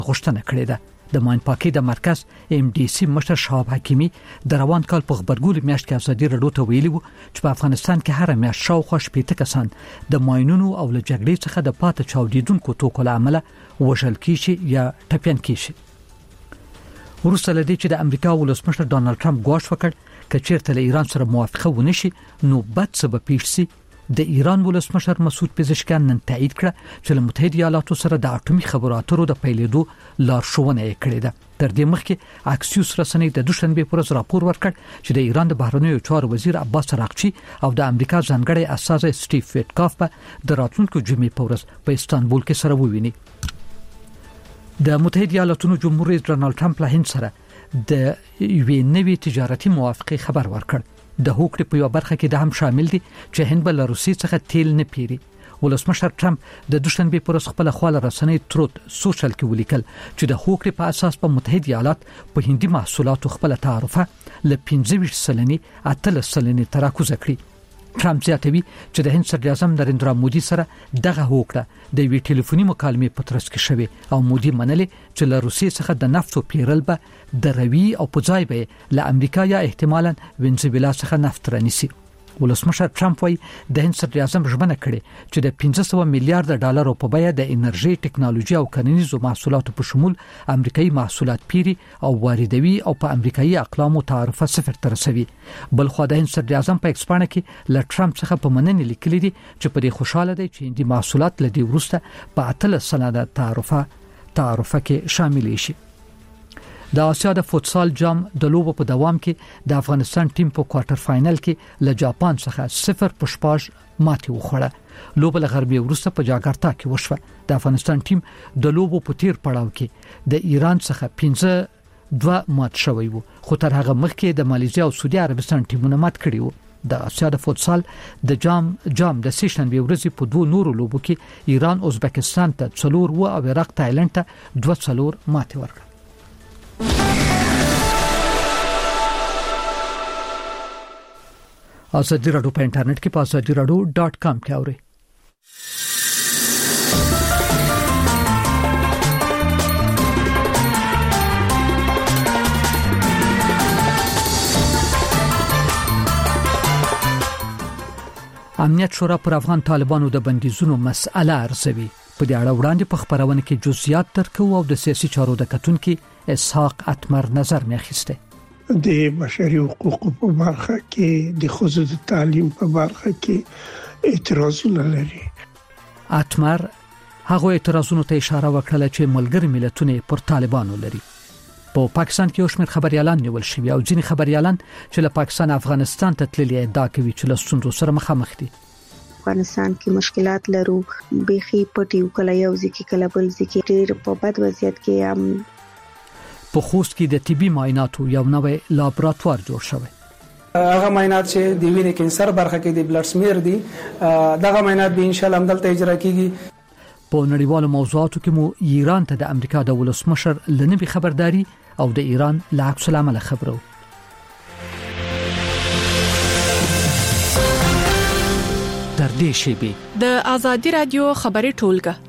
غوښتنه کړې ده. د ماین پاکي د مرکز MDC مشر شهاب حکیمی د روان کال په خبرګون میاشت کې ازادي رادیو ته ویلي وو چې په افغانستان کې هر میاشت شاوخوا 80 کسان د ماینونو او له جګړې څخه د پاتې چاودیدونکو توکو له امله وژل کیږي یا ټپيان کیږي. وروسته لدی چې د امریکا ولسمشر ډانلډ ټرمپ غواړي وکړ چې چیرته له ایران سره موافقه ونشي نو بد څه به پیښ شي. د ایران ولسمشر مسعود پزشکیان نن تایید کړ چې له متحده ایالاتو سره د اټومي خبرو اترو د پیلېدو لارښوونه یې کړې ده. تر دې مخکې اکسیوس رسنۍ د دوشنبه پر ورځ راپور ورکړ چې د ایران د بهرنیو چارو وزیر عباس عراقچي او د امریکا ځانګړی استازی سټیف ویټکاف په د راتلونکو جمعې په ورځ په استانبول کې سره وویني. د متحده ایالاتو جمهور رئیس ډانلډ ټرمپ له هند سره د یوې نوې تجارتي موافقه خبر ورکړ. د هوکړې په یو برخه کې د هم شامل دي چې هند بل روسي څخه تیل نه پیري. ولسمشر ټرمپ د دوشنبه پر ورځ خپل خواله رسنۍ تروت سوشل کې ولیکل چې د هوکړې په اساس په متحده ایالات په هندي محصولاتو خپل تعرفه ل 15% 8% تراکوز کړی. ټرمپ زیاتوي چې د هند صدر اعظم نریندرا مودي سره دغه هوکړه د وی ټلیفوني مکالمې په ترڅ کې شوه او مودي منلې چې له روسیې څخه د نفتو پیرل به د روي او په ځای به له امریکا یا احتمالاً وینزویلا څخه نفت رانیسي. ولسمشر ټرمپ وايي د هند صدر اعظم ژمنه کړې چې د 500 میلیارډ ډالرو په بیه د انرژي ټکنالوژي او کرنیزو محصولاتو په شمول امریکایي محصولات پیري او واردوي او په امریکایي اقلامو تعرفه صفر ته رسوي. بل خو د هند صدر اعظم په ایکسپانه کې له ټرمپ څخه په مننه لیکلي دي چې په دې خوشاله دي چې هندي محصولات له دې وروسته په 8% تعرفه کې شامل شي. د آسیا د فوتسال جام د لوبو په دوام کې د افغانستان ټیم په کوارټر فائنل کې له جاپان څخه 0-5 ماتې وخوړه. لوبه له غربي وروسته په جاکارتا کې وشوه. د افغانستان ټیم د لوبو په تیر پړاو کې د ایران څخه 5-2 مات شوی وو خو تر هغه مخکې د ماليزیا او سعودي عربستان ټیمونه مات کړي وو. د آسیا د فوتسال د جام د سشنبه ورځې په دوه نورو لوبو کې ایران ازبکستان ته 4 او عراق تایلند ته 2-4 ماتې ورکړه. ازادي رادیو په انټرنیټ کې په azadiradio.com کې اورئ. امنیت شورا پر افغان طالبانو د بندیزونو مسأله ارزوي. په دې اړه وړاندې په خبرونه کې جزئیات درکو او د سیاسي چارو د کتونکو اسحاق اتمر نظر میخسته. د بشري حقوقو په برخه کې د ښځو د تعلیم په برخه کې اعتراضونه لري. اتمر هغه اعتراضونو ته اشاره وکړه چې ملګری ملتونه پر طالبانو لري. په پاکستان کې اوسمر خبريالان نیول شوی او ځینې خبريالان چې له پاکستان افغانستان ته تللي ادعا کوي چې له ستونزو سره مخامخ دي. افغانستان کې مشکلات لرو، بيخي پټیو کله یو ځکه کله بل ځکه ډېر په بد وضعیت کې په خوست کې د طبي معایناتو یو نوې لابراتوار جوړ شوی. هغه معاینات چې د وینې کینسر برخه کې د بلډ سمیر دي دغه معاینات به ان شاء الله همدلته اجرا کیږي. په نړیوالو موضوعاتو کې مو ایران ته د امریکا د ولسمشر لنبي خبرداري او د ایران له عکس العمل خبرو. تر دې شیبې د ازادي رادیو خبري ټولګه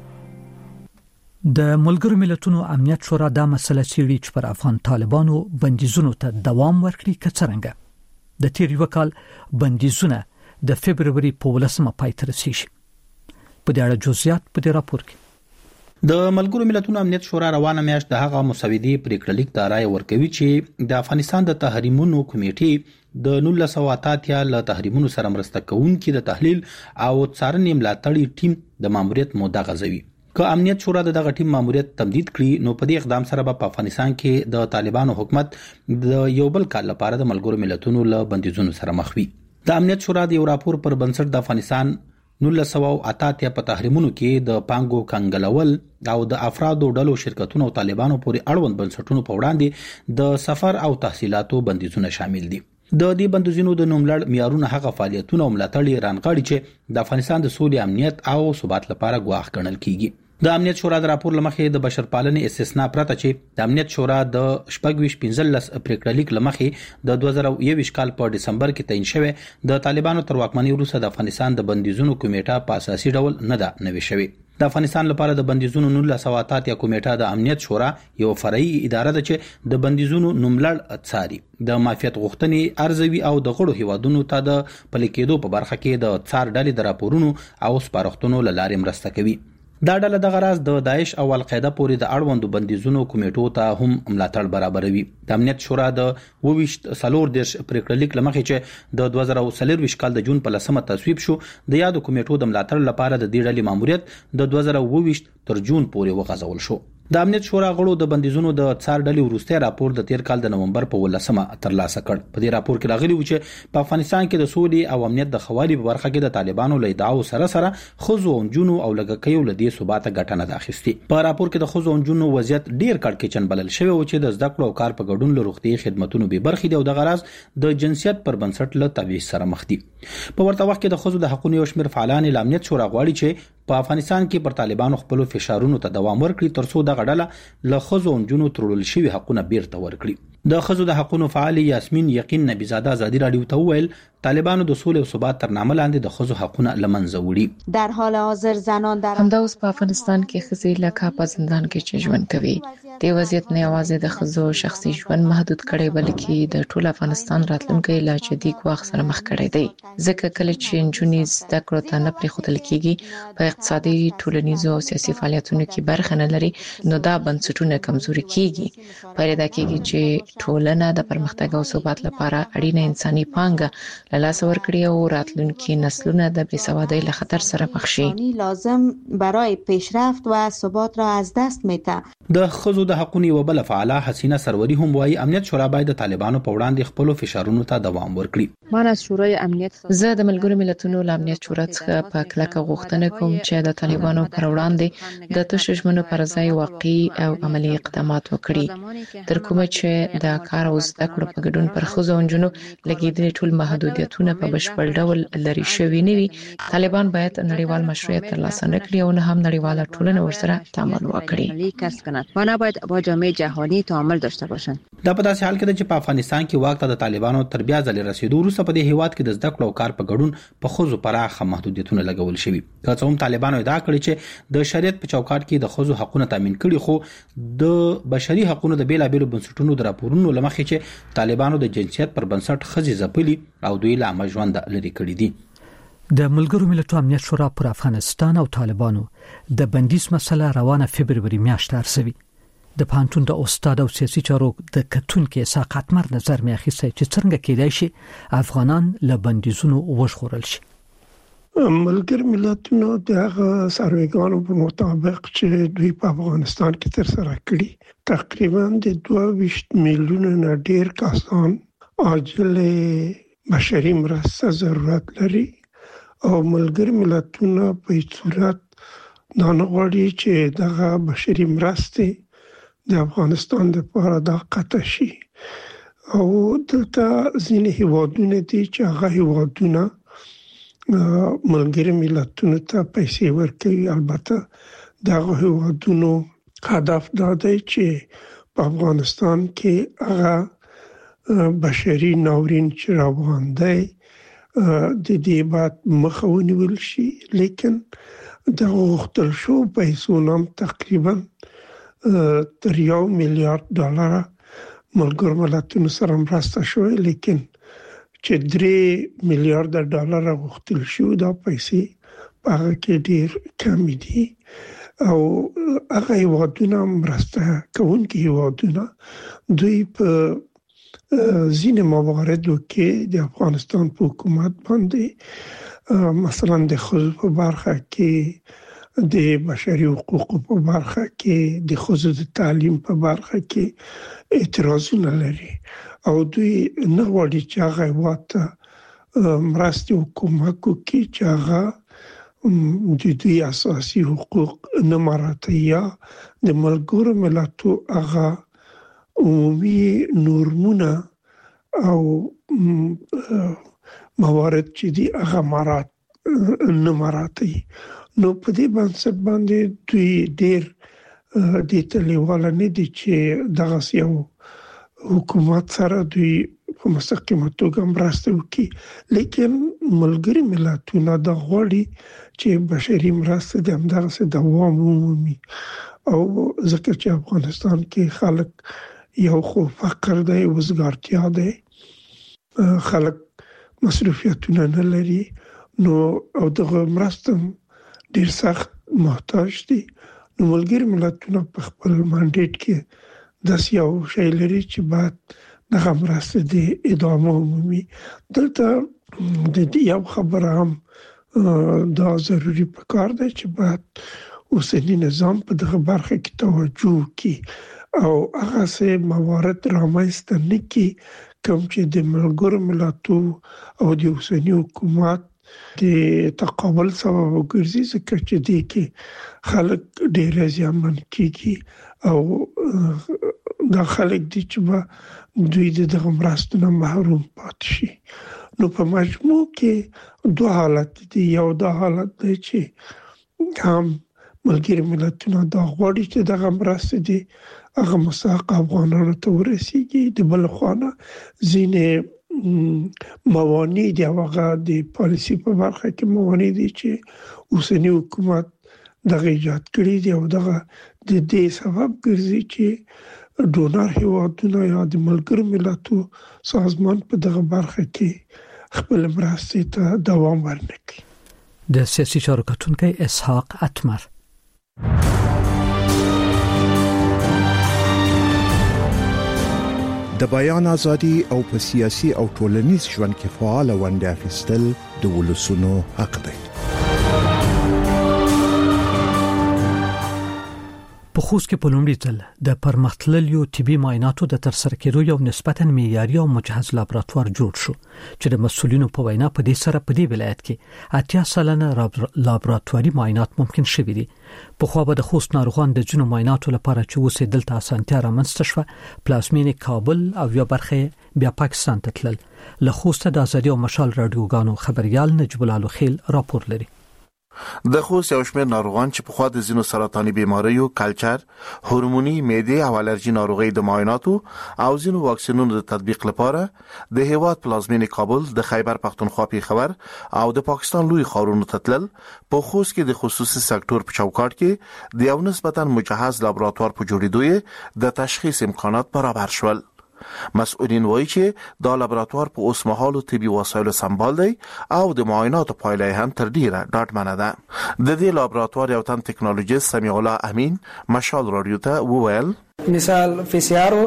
د ملګرو ملتونو امنیت شورا دا مسله څېړي چې پر افغان طالبانو بندیزونو ته دوام ورکړي کڅرنګ. د تیر یو کال بندیزونه د فبرवरी په 18 پای ته رسیدي. په دې اړه جزئیات په دې راپور کې د ملګرو ملتونو امنیت شورا روانه میاشت د هغه مسودي پریکړه لیک ته رائے ورکوي چې د افغانستان د تحریمونو کمیټې د 1988 ل تحریمونو سره مرسته کوونکي د تحلیل او څارنې ملاتړي ټیم د ماموریت موده غځوي. که امنیت شورا دغه ټیم ماموریت تمدید کړي نو په دې اقدام سره په افغانستان کې د طالبانو حکومت د یو بل کال لپاره د ملګرو ملتونو له بندیزونو سره مخ وي. د امنیت شورا د یو راپور پر بنسټ د افغانستان 1988 په تحریمونو کې د پانګو کنګلول او د افرادو ډلو شرکتونو او طالبانو پورې اړوند بنسټونو په وړاندې د سفر او تحصیلاتو بندیزونه شامل دي. د دې بندیزونو د نوملړ معیارونه هغه فعالیتونه او ملاتړ رانغاړي چې د افغانستان د سولې، امنیت او ثبات لپاره ګواښ ګڼل کیږي. د امنیت شورا د راپور لمخې د بشرپالنې استثناء پرته چې د امنیت شورا د 15 پریکړه لیک لمخې د 2021 کال په دسمبر کې تعین شوی د طالبانو تر واکمنۍ وروسته د افغانستان د بندیزونو کمیټه په اساسي ډول نه ده نوي شوی. د افغانستان لپاره د بندیزونو 1988 کمیټه د امنیت شورا یو فرعي اداره ده چې د بندیزونو نوملړ څاري، د معافیت غوښتنې ارزوي او د غړو هیوادونو ته د پلي کېدو په برخه کې د څار ډلې د راپورونو او سپارښتنو له لارې مرسته کوي. دا ډله د غراض د داعش او القاعده پورې د اړوندو بندیزونو کمیټو ته هم ملاتړ برابروي. د امنیت شورا د 24 پریکړه لیک لمخې چې د 2023 کال د جون په 10 تصویب شو، د یادو کمیټو د ملاتړ لپاره د دې ډلې ماموریت د 2022 تر جون پورې وغځول شو. د امنیت شورا غړو د بندیزونو د څار ډلې وروستي راپور د تیر کال د نومبر په 18 ترلاسه کړ. په دې راپور کې راغلی و چې په افغانستان کې د سولې او امنیت د خوالي په برخه کې د طالبانو له ادعاو سره خزو او جنونو او لګکیو له دې ثبات ګټنه د اخیستي. په راپور کې د خزو او جنونو وضعیت ډیر کړکېچن بلل شوی و چې د زده کړو او کار په ګډون له روغتي خدماتونو به برخې دی او د غراض د جنسیت پر بنسټ له تبعیض سره مخ دي. په ورته وخت کې د خزو د حقوقو یو شمېر فعالان له امنیت شورا غواړي چې په افغانستان کې پر طالبانو خپل فشارونو ته دوام ورکړي ترڅو د غډاله له خزو او جنونو ترول شوی حقونه بیرته ورکړي. د خزو د حقوقو فعال یاسمین یقین نبیزاده ازادي رادیو ته وویل طالبانو د سولې او ثبات تر نامه لاندې د خزو حقونه لمنځه وړي. در حال حاضر زنان در همدا اوس په افغانستان کې ښځې لکه په زندان کې چې ژوند کوي. د وضعیت نه یوازې د خزو شخصي ژوند محدود کړي بلکې د ټول افغانستان راتلونکي لا جدي ګواښ سره مخ کړي دی. ځکه کله چې نجونې زده کړو ته نه پرېښودل کېږي، په اقتصادي ټولنیزو او سیاسي فعالیتونو کې برخه نه لري، نو دا بنسټونه کمزوري کېږي. پیدا کېږي چې ټولنه د پرمختګ او ثبات لپاره اړینه انساني پانګه له لاسه ورکړي او راتلونکي نسلونه د بېسوادۍ له خطر سره مخ شي. لازم برای پیشرفت و ثبات را از دست می‌دهد. د خزو د حقوقو یو بل فعاله حسینه سروری هم وایي امنیت شورا باید د طالبانو په وړاندې خپل فشارونو ته دوام ورکړي. من از شورای امنیت زه د ملګرو ملتونو له امنیت شورا څخه په کلکه غوښتنه کوم چې د طالبانو پر وړاندې د تشو ژمنو پر ځای واقعي او عملی اقدامات وکړي. تر کومه چې د کار او زده کړو په ګډون پر خزو او نجونو لګیدلي ټول محدودیتونه په بشپړ ډول لري شوي نه وي، طالبان باید نړیوال مشروعیت ترلاسه نکړي او نه هم نړیواله ټولنه ورسره تعامل وکړي و نباید با جامعه جهانی تعامل داشته باشند. دا په داسې حال کې چې په افغانستان کې واک ته د طالبانو تر بیا ځلې رسیدو وروسته په دې هیواد کې د زده کړو او کار په ګډون په خزو پراخه محدودیتونه لګول شوي. که څه هم طالبانو ادعا کړې چې د شریعت په چوکاټ کې د خزو حقوقونه تامین کړي، خو د بشري حقوقو د بیلابېلو بنسټونو د راپورونو لمخې چې طالبانو د جنسیت پر بنسټ ښځې ځپلي او دوی له عامه ژوند لرې کړي دي. د ملګرو ملتونو امنیت شورا پر افغانستان او طالبانو د بندیز مسله روانه فبرवरी میاشت ارسوي. د پانتون د استاد او سیاسي چارو د کتونکو ساقط مر نظر می اخیسته چې څنګه کېدای شي افغانان له بندیزونو وژغورل شي. ملګرو ملتونو د سروېګانو په مطابق چې دوی په افغانستان کې تر سره کړي تقریبا د 22 میلیون نه ډیر کسان عاجل بشري مرسته ضرورت لري او ملګرو ملتونو په صورت دا نه غواړي چې دغه بشري مرسته د افغانستان لپاره د قطع شي او دلته ځینې هیوادونه دي چې هغه هیوادونه ملګرو ملتونو ته پیسې ورکوي. البته دغه هیوادونو هدف دا دی چې په افغانستان کې هغه بشري ناورین چې روان دی د دې بعد مخه ونیول شي، لیکن د غوښتل شو پیسو نام تقریبا تر $1 میلیارډ ملګرو ملتونو سره مرسته شوې، لیکن چې $3 میلیارډ غوښتل شو دا پیسې په هغه کې ډیر کم دي او هغه هیوادونه مرسته کوونکي هیوادونه دوی په ځینې مواردو کې د افغانستان په حکومت باندې مثلا د خزو په برخه کې، د بشري حقوقو په برخه کې، د خزو د تعلیم په برخه کې اعتراضونه لري او دوی نه غواړي چې هغه هیواد مرستې حکومت کوي چې هغه د دوی اساسي حقوق نه مراعاتوي یا د ملګرو ملتونو هغه عمومي نورمونه او موارد چې دي هغه مراعات نه مراتي. نو په دې باندې دوی ډېر د تلیواله نه دي چې دغه یو حکومت سره دوی په مستقیمه توګه مرسته وکړي، لیکن ملګری ملتونه د غوړي چې بشري مرسته د همدغه دوام ومومي. او ځکه چې افغانستان کې خلک یو خو فقر دی، وزګارتیا دی، خلک مصرفیتونه نه لري، نو او دغه مرسته ډیر سخت محتاج دي. نو ملګری ملتونه په خپل منډیټ کې داس یو شی لري چې بعد دغه مرسته د ادامه ومومي. دلته د دې یو خبره هم دا ضروري پکار دی چې بعد اوسنی نظام په دغه برخه کې توجه وکړي او هغه څه موارد رامنځته نه کړي کوم چې د ملګرو ملتونو او د اوسنی حکومت د تقابل سبب وګرځي، ځکه چې دې کې خلک ډېر زیانمن کیږي او دا خلک دي چې دوی دغه مرستو نه محروم پاتې شي. نو په مجموع کې دوه حالت دي. یو دا حالت دی چې هم ملګری ملتونه دا غواړي چې دغه مرستې دي هغه مستحق افغانانو ته ورسیږي، د بل خوا ځینې موانع دي، هغه د پالیسي په برخه کې موانع دي چې اوسنی حکومت دغه ایجاد کړی دي او دغه د دې سبب ګرځي چې ډونر هیوادونه یا د ملګرو ملتونو سازمان په دغه برخه کې خپل مرستې ته دوام ورنکړي. د سیاسي چارو کتونکي اسحاق اتمر. د بیان ازادي او په سیاسي او ټولنیز ژوند کې فعال ونډه اخیستل د ولسونو حق دی. په خوست کې په لومړي ځل د پرمختللو طبي معایناتو د ترسره کېدو یو نسبتاً معیاري او مجهز لابراتوار جوړ شو چې د مسؤلینو په وینا په دې سره په دې ولایت کې 80% لابراتواري معاینات ممکن شوي دي. په خو به د خوست ناروغان د جنو معایناتو لپاره چې اوسې دلته اسانتیا رامنځته شوه، پلازمینې کابل او یا برخه بیا پاکستان ته تلل. له خوست د ازادي او مشال رادیوګانو خبريال نجیب الله خیل راپور لري. د خوست یو شمېر ناروغان چې په خوا د ځینو سرطاني بیماریو، کلچر، هورموني، معدې او الرجي ناروغي د معایناتو او ځینو واکسینونو د تطبیق لپاره د هیواد پلازمینې کابل، د خیبر پختونخوا پیښور او د پاکستان لوی ښارونو ته تلل. په خوست کې د خصوصي سکتور په چوکاټ کې د یو نسبتاً مجهز لابراتوار په جوړېدو د تشخیص امکانات برابر شول. مسؤلین وایي چې دا لابراتوار په اوس مهالو طبي وسایلو سمبال دی او د معایناتو پایله هم تر ډیره ډاډمنه ده. د دې لابراتوار یو تن ټیکنالوژیست سمیع الله امین مشال رادیو ته وویل مثال پی سی آر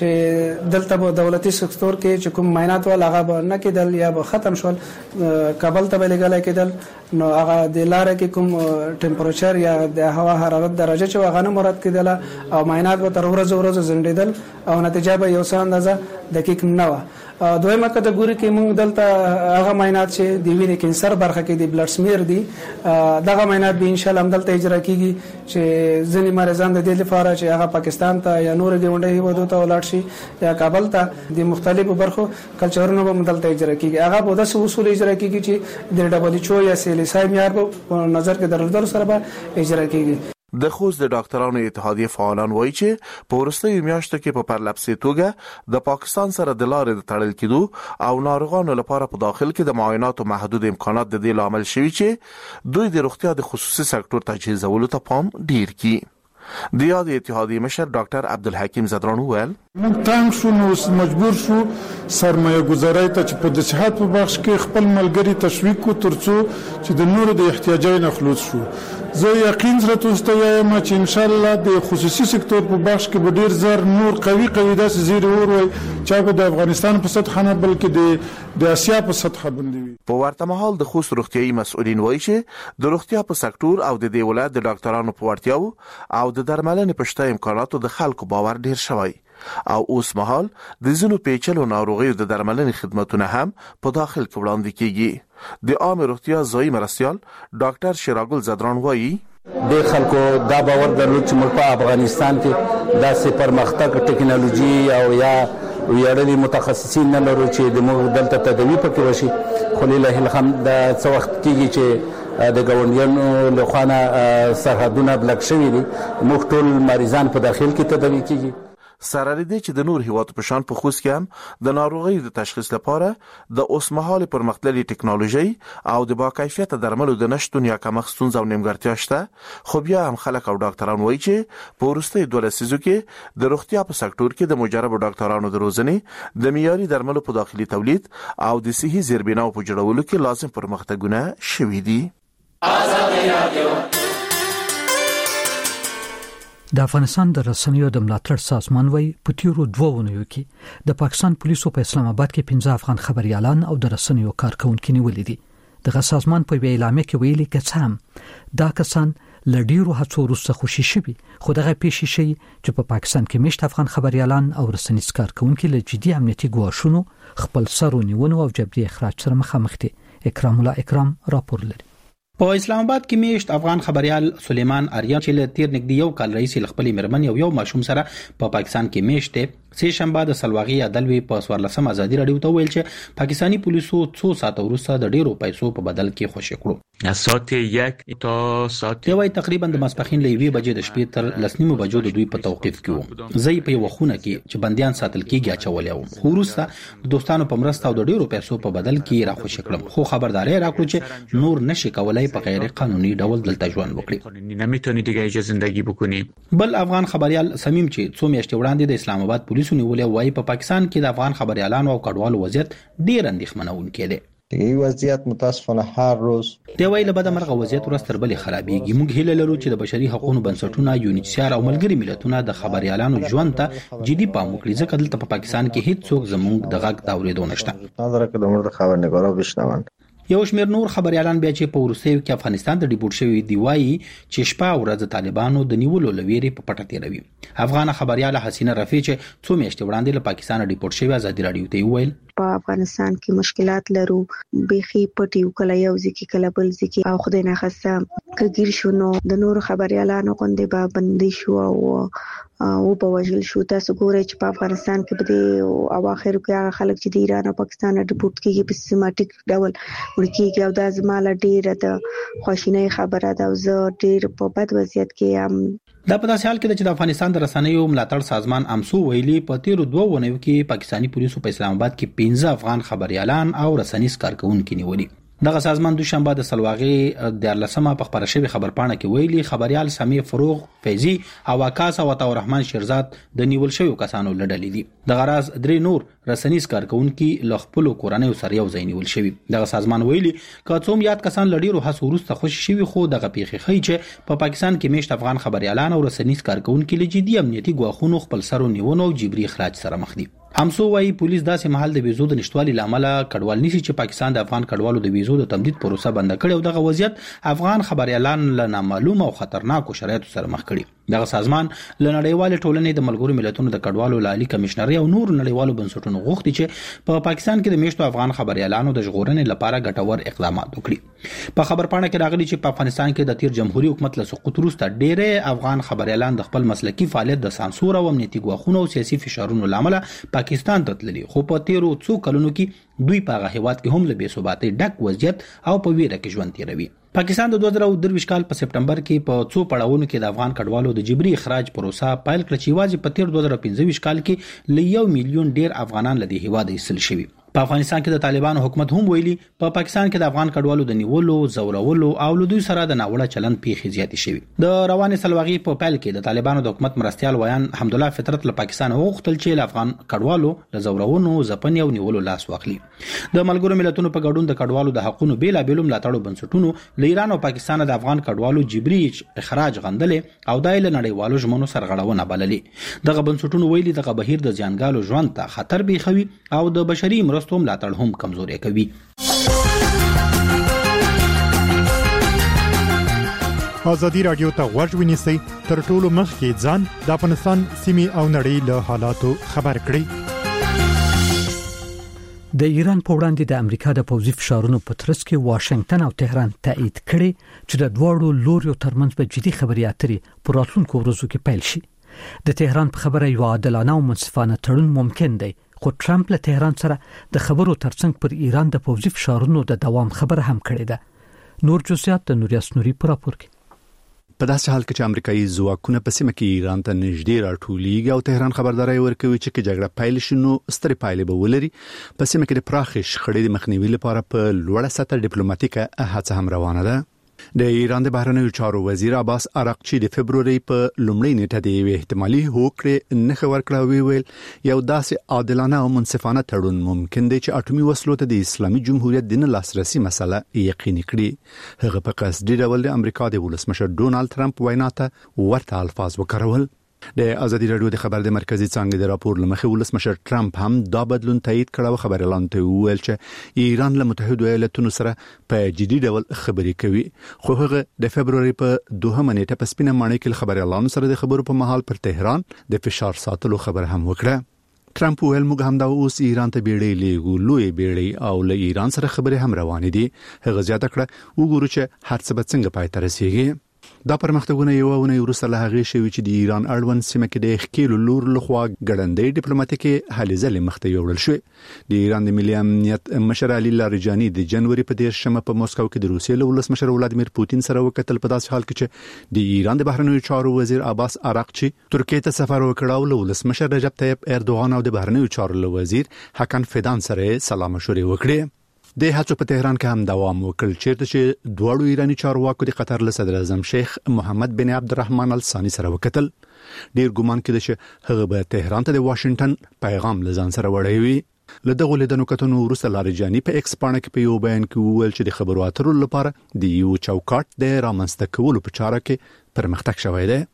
چې دلته په دولتي سکتور کې چې کوم معاینات ول هغه به نه کېدل یا به ختم شول، کابل ته به لګل کېدل، نو هغه د لارې کې کوم ټمپریچر یا د هوا حرارت درجه چې هغه نه مراد کېدل او معاینات به تر ورځ زندیدل او نتیجه به یو څه اندازه دقیق نه و. دویمه کټګوري کې موږ دلته هغه معاینات چې د وینې کینسر برخه کې د بلډ سمیر دي دغه معاینات به ان شاء الله دلته اجرا کیږي چې ځینې مریضان د دې لپاره چې هغه پاکستان ته یا نور ګوندې هیوادو ته ولاړ شي یا کابل ته د مختلفو برخو کلچرونو به دلته اجرا کیږي. هغه په داسې اصول اجرا کیږي چې د WHO یا CLSI معیار په نظر کې درلودل سره به اجرا کیږي. د خوست د ډاکټرانو اتحادیه فعالان وایي چې په وروستیو میاشتو کې په پرلپسې توګه د پاکستان سره د لارې د تړل کېدو او ناروغانو لپاره په داخل کې د معایناتو محدود امکانات د دې لامل شوي چې دوی د روغتیا د خصوصي سکتور تجهیزولو ته پام ډیر کړي. د یاد اتحادیه مشر ډاکټر عبدالحکیم زدران وویل موږ تنګ شو نو مجبور شو سرمایه گذاري ته چې په د صحت په بخش کې خپل ملګری تشویق کو ترڅو چې د نورو د احتیاجاتو نه خلاص شو. زه یقین سره تاسو یم چې ان شاء الله د خصوصي سکتور په بخش کې به ډیر زر نور قوي داسې زیری وروي چې د افغانستان په سطح نه بلکې د اسیا په سطح باندې وي. په ورته مهال د خوست روغتيایي مسؤلین وایي چې د روغتیا په سکتور او د دې ولایت د ډاکټرانو په وړتیاو او د درملنې په شته امکاناتو د خلکو باور ډیر شوی او اوس مهال د زینو پیچلو ناروغیو د درملنې خدماتونه هم په داخل کې وړاندې کیږي. د عام روغتیا ځای مرستيال ډاکټر شیراګل زدران وایي د خلکو دا باور درلود چې موږ په افغانستان کې داسې پرمختګ ټکنالوژي او یا ویاړلي متخصصین نه لرو چې د موږ دلته تداوی پکې وشي، خو لله الحمد د څو وخت کېږي چې د ګاونډیانو له خوا نه سرحدونه بلاک شوي دي، موږ ټول مریضان په داخل کې تداوی کېږي. سره لري چې د نور هیواد په شان په خوست کې هم د ناروغي د تشخیص لپاره د اوسمهال پرمختللي ټکنالوژي او د باکیفیت درملو د نشټون یا کمښت ستونزې او نیمګړتیا شته، خو بیا هم خلک او ډاکټران وایي چې په وروستي 2 لسیزو کې د روغتیا په سکتور کې د مجربو ډاکټرانو د روزنې، د معیاري درملو په داخلي تولید او د صحي زیربناو په جوړولو کې لازم پرمختګونه شوي دي. د افغانستان د رسنیو د ملاتړ سازمان وایي په تیرو 2 ونیو کې د پاکستان پولیسو په اسلام آباد کې 15 افغان خبريالان او د رسنیو کارکونکو نیولې دي. د سازمان په اعلامیه کې ویلي چې دا کسان لډیرو هڅو وروسته خوشي شوي، خو دغه پیښې شي چې په پاکستان کې مشت افغان خبريالان او رسنیز کارکونکو له جدي امنیتي ګواښونو، خپل سرونیونو او جبري اخراج سره مخامخ دي. اکرام الله اکرام راپور لري. په اسلام آباد کې میشت افغان خبريال سليمان آریان چې له تیر نږدې یو کال رئیس خپل مرمن یو ماشوم سره په پاکستان کې میشته سه شنبه د سلواغي عدالوي په 14 ازادي رادیو ته ویل چې پاکستانی پولیسو 2 ساعت وروسته د ډیرو پیسو په بدل کې خوشی کړو. ساعت 1 تا ساعت یوې تقریبا د ماسپخین له 2 بجې د شپې تر 10 بجو د دوی په توقيف کې وو. زې په وخونه کې چې بنديان ساتل کېږي اچولې وو. وروسته د دوستانو په مرسته او د ډیرو پیسو په بدل کې را خوشی کړم، خو خبرداري راکړو چې نور نشي کولای په غیر قانوني ډول دلته ژوند وکړي، نمیتونی دیگه اجازه زندگی بکنی. بل افغان خبريال سمیم چې 2 میاشتې وړاندې د اسلام آباد پولیسو نیولې وای په پاکستان کې د افغان خبريالانو او کډوالو وضعیت ډیر اندېښمنونکی دی. دغه وضعیت متاسفانه هر روز دی ویل بده مرغه وضعیت ورځ تر بلې خرابېږي. موږ هیله لرو چې د بشري حقوقو بنسټونه، یونیسیار او ملګري ملتونه د خبريالانو ژوند ته جدي پام وکړي، ځکه دلته په پاکستان کې هیڅ څوک زموږ د غږ تاوریدو نشته. نظر کې د مرده خبرنګارو بشنوان یو شمېر نور خبريالان بیا چې په وروستیو کې افغانستان ته ډیپورټ شوي دی وایي چې شپه او ورځ طالبانو د نیولو لويري په پټه تیروي. افغان خبريال حسینه رفیع چې 2 میاشتې وړاندې له پاکستان ډیپورټ شوی ازادي رادیو ته ویل په افغانستان کې مشکلات لرو، بيخي پټیو کله یو ځکه کله بل ځکه او خدای نه خسته کګیر شو نو د نور خبريالانو غونډه به بندي شو او په وجل شو. تاسو ګورئ چې په افغانستان کې بده او اخر کې هغه خلک چې د ایران او پاکستان ډیپورټ کیږي په سیستماتیک ډول ورکیږي او د زماله ډیره د خوشینۍ خبره ده او زه ډیر په بد وضعیت کې ام. دا په داسې حال کې چې د افغانستان د رسنیو ملاتړ سازمان امسو ویلي په تیرو 2 ونیو کې پاکستانی پولیسو په اسلام آباد کې 15 افغان خبريالان او رسنیز کارکونکو نیولي. دغه سازمان دوشنبه د سلواغي د 14 په خبره شوی خبرپاڼه کې ویلي خبريال سامي فروغ فیضی او آکاس او عطا الرحمن شیرزاد د نیول شوی کسانو لړلې دي. د غراز 3 نور رسنیز کارکونکو له خپل کورنۍ سره یو ځای نیول شوی. دغه سازمان ویلي کاتوم یاد کسان لډیرو هڅو وروسته خوشی شوی، خو دغه پیښې خي چې په پاکستان کې میشت افغان خبريالان او رسنیز کارکونکو له جدي امنیتي ګواښونو خپل سرونیونو او جبري اخراج سره مخ دي. همسو وايي پولیس داسې محل د ویزو د نشټوالي لامل کډوال نشي چې پاکستان د افغان کډوالو د ویزو د تمدید پروسه بند کړي او دغه وضعیت افغان خبريالان له نامعلوم او خطرناکو شرایطو سره مخ کړي. دغه سازمان له نړیوال ټولنې د ملګرو ملتونو د کډوالو لالي کمشنري او نور نړیوالو بنسټونو غوښتي چې په پاکستان کې د میشتو افغان خبريالانو د ژغورنې لپاره ګټور اقدامات وکړي. په خبرپاڼه کې راغلي چې په افغانستان کې د تیر جمهوریت حکومت له سقوط وروسته ډېر افغان خبريالان د خپل مسلکي فعالیت د سانسور او امنیتي ګواښونو او سیاسي فشارونو لامل پاکستان ته تللي، خو په تیرو 2 کلونو کې دوی په هغه هیواد کې هم له بې ثباتۍ ډک وضعیت او په ویره کې ژوند تیروي. پاکستان د 2023 کال په سپټمبر کې په 2 پړاوونو کې د افغان کډوالو د جبري اخراج پروسه پیل کړ چې واځي په تیر 2015 کال کې ل 1 میلیون ډیر افغانان له دې هیواد ایستل شوي. په افغانستان کې د طالبانو حکومت هم ویلي په پاکستان کې د افغان کډوالو د نیولو، زورولو او له دوی سره د ناوړه چلند پیښې زیاتې شوي. د رواني سلواغي په پیل کې د طالبانو د حکومت مرستيال ویان حمد الله فطرت له پاکستان وغوښتل چې له افغان کډوالو له زورونو، ځپنې او نیولو لاس واخلي. د ملګرو ملتونو په ګډون د کډوالو د حقوقو بیلابېلو ملاتړو بنسټونو له ایران او پاکستان د افغان کډوالو جبري اخراج غندلې او د نړیوالو ژمنو سرغړونه بللې. دغه بنسټونو ویلي دغه بهیر د ځانګالو ژوند ته خطر بیخوي او د بشري مرستو ملاتړ هم کمزوري کوي. ازادي رادیو ته غوږ ونیسئ تر ټولو مخکې ځان د افغانستان سیمې او نړۍ له حالاتو خبر کړئ. د ایران په وړاندې د امریکا د پوځي فشارونو په ترڅ کې واشنگټن او تهران تایید کړي چې د دوړو لوريو ترمنځ به جدي خبري اترې په راتلونکو ورځو کې پیل شي. د تهران په خبره یو عادلانه او منصفانه تړون ممکن دی، خو ټرمپ له تهران سره د خبرو ترڅنګ پر ایران د پوځي فشارونو د دوام خبره هم کړې ده. نور جزئیات د نوریاس نوري پر راپور کې. په داسې حال کې چې امریکایي ځواکونه په سیمه کې ایران ته نږدې راټولېږي او تهران خبرداري ورکوي چې جګړه پیل شي نو سترې پایلې به ولري. په سیمه کې د پراخې شخړې د مخنیوي لپاره په لوړه سطح ډیپلوماټیکه هڅه هم روانه ده. د ایران د بهرنیو چارو وزیر عباس عراقچی د فبرवरी په لومړۍ نیټه د یو احتمالي هوکړې نه خبر کړی ویل یو داسې عادلانه او منصفانه تړون ممکن دی چې اټومي وسلو ته د اسلامي جمهوریت د لاسرسي مسله یقیني کړي. هغه په قصدي ډول د امریکا د ولسمشر ډونالد ټرمپ وینا ته ورته الفاظ وکړول. د ازادي رادیو د خبر د مرکزی څنګه د راپور لمخې ولسمشر ټرمپ هم دا بدلون تایید کړو. خبر اعلان ته ویل چې ایران له متحده ایالاتونو سره په جدي ډول خبرې کوي. خو هغه د فبرवरी په 2 نیټه په سپینه مانۍ کې خبر اعلان سره د خبرو په محل پر تهران د فشار ساتلو خبر هم وکړه. ټرمپ ویل موږ هم دا اوس ایران ته بیړۍ لیږو، لوی بیړۍ او له ایران سره خبرې هم روانې دي. هغه زیاته کړه وګورو چې هر څه به څنګه پای ته رسیږي. دا پرمختګونه یو ونه وروسته له هغه شوی چې د ایران اړوند سیمه کې د ښکیلو لور لخوا ګړندې ډیپلوماټیکي هلې ځلې مخته یوړل شوې. د ایران د ملي امنیت مشر علي لاریجاني د جنوري په 10 په موسکو کې د روسیې له ولسمشر ولادیمیر پوتین سره وکتل. په داسې حال کې چې د ایران د بهرنیو چارو وزیر عباس عراقچی ترکیه ته سفر وکړ او له ولسمشر رجب طیب اردوغان او د بهرنیو چارو وزیر حکن فیدان سره سلام مشورې وکړې. د هڅو په تهران کې هم دوام وکړ چیرته چې دواړو ایرانی چارواکو د قطر له صدر اعظم شیخ محمد بن عبدالرحمن ال ثاني سره وکتل. ډیر ګومان کېده چې هغه به تهران ته د واشنگټن پیغام لزان سره وړي. له دغه لیدنو کتنو وروسته لاریجاني په ایکس پاڼه کې په یو بیان کې وویل چې د خبرو اترو لپاره د یو چوکاټ د رامنځته کولو په چاره کې پرمختګ شوی دی.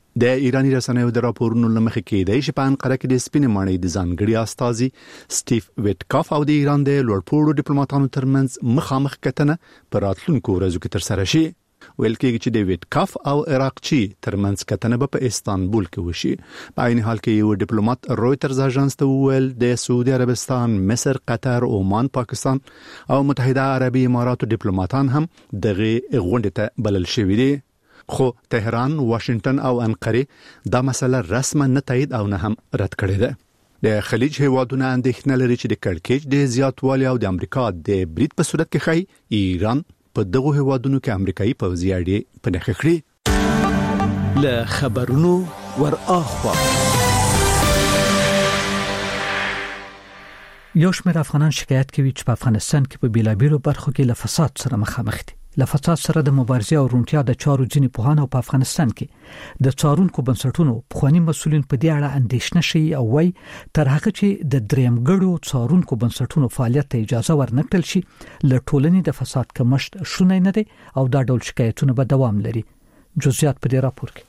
د ایرانی رسنیو د راپورونو لمخې کېدای شي په انقره کې د سپینې ماڼۍ د ځانګړي استازي سټیف ویټکاف او د ایران د لوړپوړو ډیپلوماټانو ترمنځ مخامخ کتنه په راتلونکو ورځو کې ترسره شي. ویل کېږي چې د ویټکاف او عراقچی ترمنځ کتنه په استانبول کې وشي. په عین حال کې یو ډیپلوماټ رويټرز اژانس ته وویل د سعودي عربستان، مصر، قطر، عمان، پاکستان او متحده عربی اماراتو ډیپلوماټان هم دغه غونډه ته بلل شوي دي. خو تهران، واشنگټن او انقره دا مسله رسما نه تایید او نه هم رد کړې ده. د خلیج هیوادونه اندېښنه لري چې د کړکېچ د زیاتوالي او د امریکا د برید په صورت کې خای ایران په دغه هیوادونو کې امریکایي پوځي اډې په نښه کړي. له خبرونو ور اخوا یو شمېر افغانان شکایت کوي چې په افغانستان کې په بیلابیلو برخو کې له فساد سره مخامخ دي. له فساد سره د مبارزې او روڼتیا د چارو ځینې پوهان په افغانستان کې د څارونکو بنسټونو پخوانی مسولین په دې اړه اندېښنه شي او وایي تر هغه چې د درېمګړو څارونکو بنسټونو فعالیت ته اجازه ورنکړل شي له ټولنې د فساد کمښت شونې نه دي او دا ډول شکایتونه به دوام لري. جزئیات په دې راپور کې.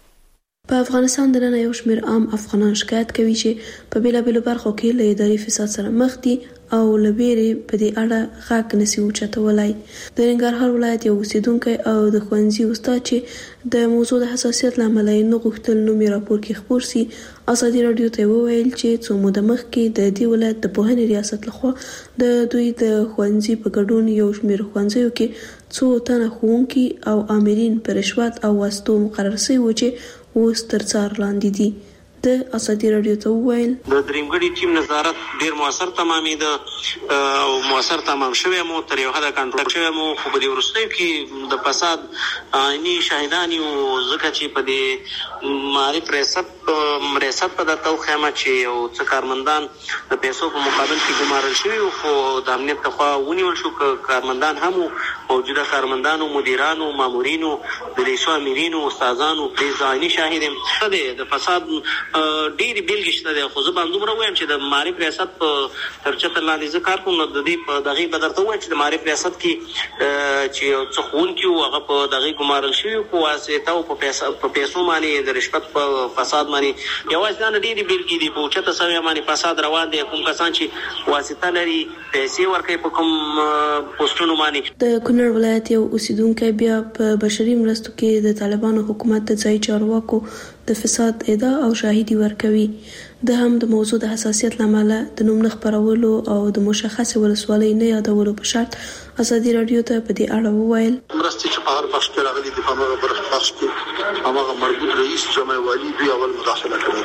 په افغانستان د نن یو شمېر عام افغانان شکایت کوي چې په بیلابیلو برخو کې له اداري فساد سره مخ دي او لبیرې په دې اړه غاک نسی اوچتولای. د ننګرهار ولایت یو اوسیدونکو او د خوانزي استاد چې د موضوع د حساسیت لامل یې نه غوښتل نو می راپور کې خبر سي. ازادي رادیو ته وویل چې څو موده مخکې د دې ولایت د پوهنې ریاست لخوا د دوی د خوانزي په ګډون یو شمېر خوانزیو کې څو تنه ښوونکي او آمرین په رشوت او واسطو مقرر شوي و چې اوس تر څار لاندې دي. د ازادي رادیو ته ویل د درېمګړي ټیم نظارت ډیر موثر تمامېده او موثر تمام شوی مو تر یو حد کنټرول شوی مو خو په دې وروستیو کې د فساد عیني شاهدان یو ځکه چې په دې معرف ریاست په دغه خیمه چې یو څه کارمندان د پیسو په مقابل کې ګمارل شوي خو د امنیت لخوا ونیول شو. کارمندان هم موجوده کارمندانو، مدیرانو، مامورینو، د ریسو امیرینو، استادانو د عیني شاهدیم د فساد ډېری بیلګې شته دي. خو زه به همدومره وایم چې د معرف ریاست په ترچتر لاندې زه کار کوم. د دې په دغې به درته ووایم چې د معرف ریاست کې چې یو څه ښوونکي وو هغه په دغې ګمارل شوي په واسطه او په پیسو باندې د رشوت په فساد باندې یوازې دا نه ډېرې بیلګې دي. په اوچته سویه باندې فساد روان دی. کوم کسان چې واسطه لري پیسې ورکوي په کوم پوسټونو باندې. د کونړ ولایت یو اوسیدونکی بیا په بشري مرستو کې د طالبانو حکومت د ځایي چارواکو د فساد ادعا او شاهدي ورکوي. د هم د موضوع د حساسیت لامل د نوم نه خبرولو او د مشخص ولسوالۍ نه یادولو په شرط ازادي رادیو ته په دې اړه وویل مرستې چې په هر بخش کې راغلي د هغه برخه بخش کې هغه مربوط رئیس جمعي والی دوی اول مداخله کړې ده. بغیر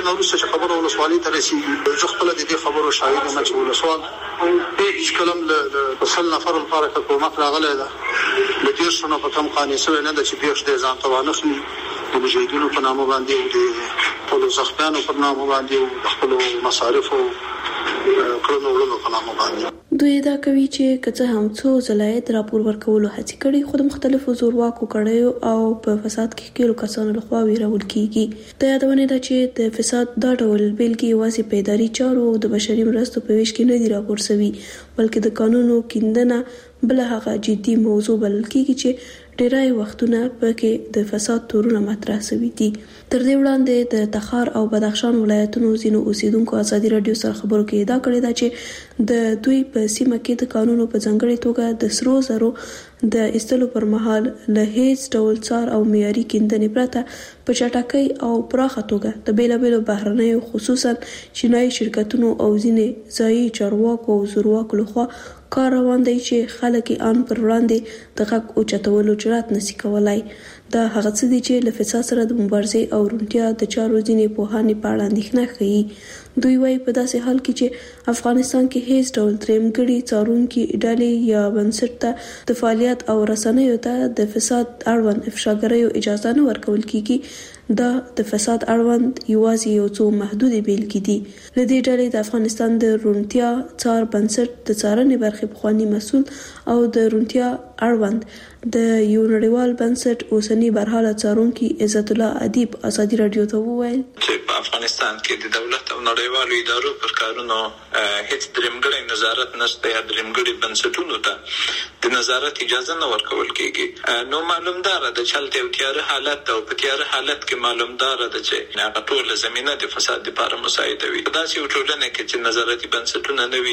نه وروسته چې خبره ولسوالۍ ته رسیږي زه خپل د دې خبرو شاهد یم چې ولسوال هیڅ کلم له 100 نفر لپاره حکومت راغلی ده د 10 شنو په کم قانې سره نه د چې پیښ دې ځان ته وانخلي د مجاهدینو په نامه باندې او د ټولو زخمیانو په نامه باندې او د خپل مصارفو کړنو وړاندې په نامه باندې دوی دا کوي چې کڅه هم څو ځلایت راپور ورکولو هڅه کړي خو د مختلفو زورواکو کړیو او په فساد کې کېلو کسانو لخوا ویرول کیږي د یادونه ده چې د فساد دا ډول بیلګې یوازې په اداري چارو د بشري مرستو په ویش کې نه دي راپور شوي بلکې د قانونو کیندنه بل هغه جدي موضوع بلل کیږي چې ډیری وختونه پکې د فساد تورونه مطرح شوي دي تر دې وړاندې د تخار او بدخشان ولایتونو ځینو اوسیدونکو ازادي رادیو سره خبرو کې ادعا کړې ده چې د دوی په سیمه کې د قانونو په ځانګړي توګه د سرو زرو د استلو پر مهال له هیڅ ډول څار او معیاري کیندنې پرته په چټکۍ او پراخه توګه د بیلابیلو بهرنیو خصوصا چینایي شرکتونو او ځینې ځایي چارواکو او زورواکو لخوا کار روان دی چې خلک ان پر وړاندې د غږ اوچتولو جرأت نشي کولای دا هغه څه دي چې له فساد سره د مبارزې او روڼتیا د چارو ځینې پوهانې په اړه اندېښنه ښیي دوی وايي په داسې حال کې چې افغانستان کې هیڅ ډول درېمګړي څارونکي ډلې یا بنسټ ته د فعالیت او رسنیو ته د فساد اړوند افشاګریو اجازه نه ورکول کیږي دا د فساد اړوند یوازې یو څو محدودې بیلګې دي لدې ډلې د افغانستان د روڼتیا څار بنسټ د څارنې برخې پخوانی مسؤل او د روڼتیا اړوند د یو نړیوال بنسټ اوسنی برحاله څارونکي عزت الله ادیب ازادي رادیو ته وویل چې په افغانستان کې د دولت او نړیوالو ادارو پر کارونو هیڅ درېمګړی نظارت نشته یا درېمګړي بنسټونو ته د نظارت اجازه نه ورکول کیږي نو معلومدار ده چې د تیاره حالت او په تیاره حالت کې معلومدار ده چې هغه ټول زمينه د فساد لپاره مساعده وي دا چې ټولنه کې چې نظارتي بنسټونه نه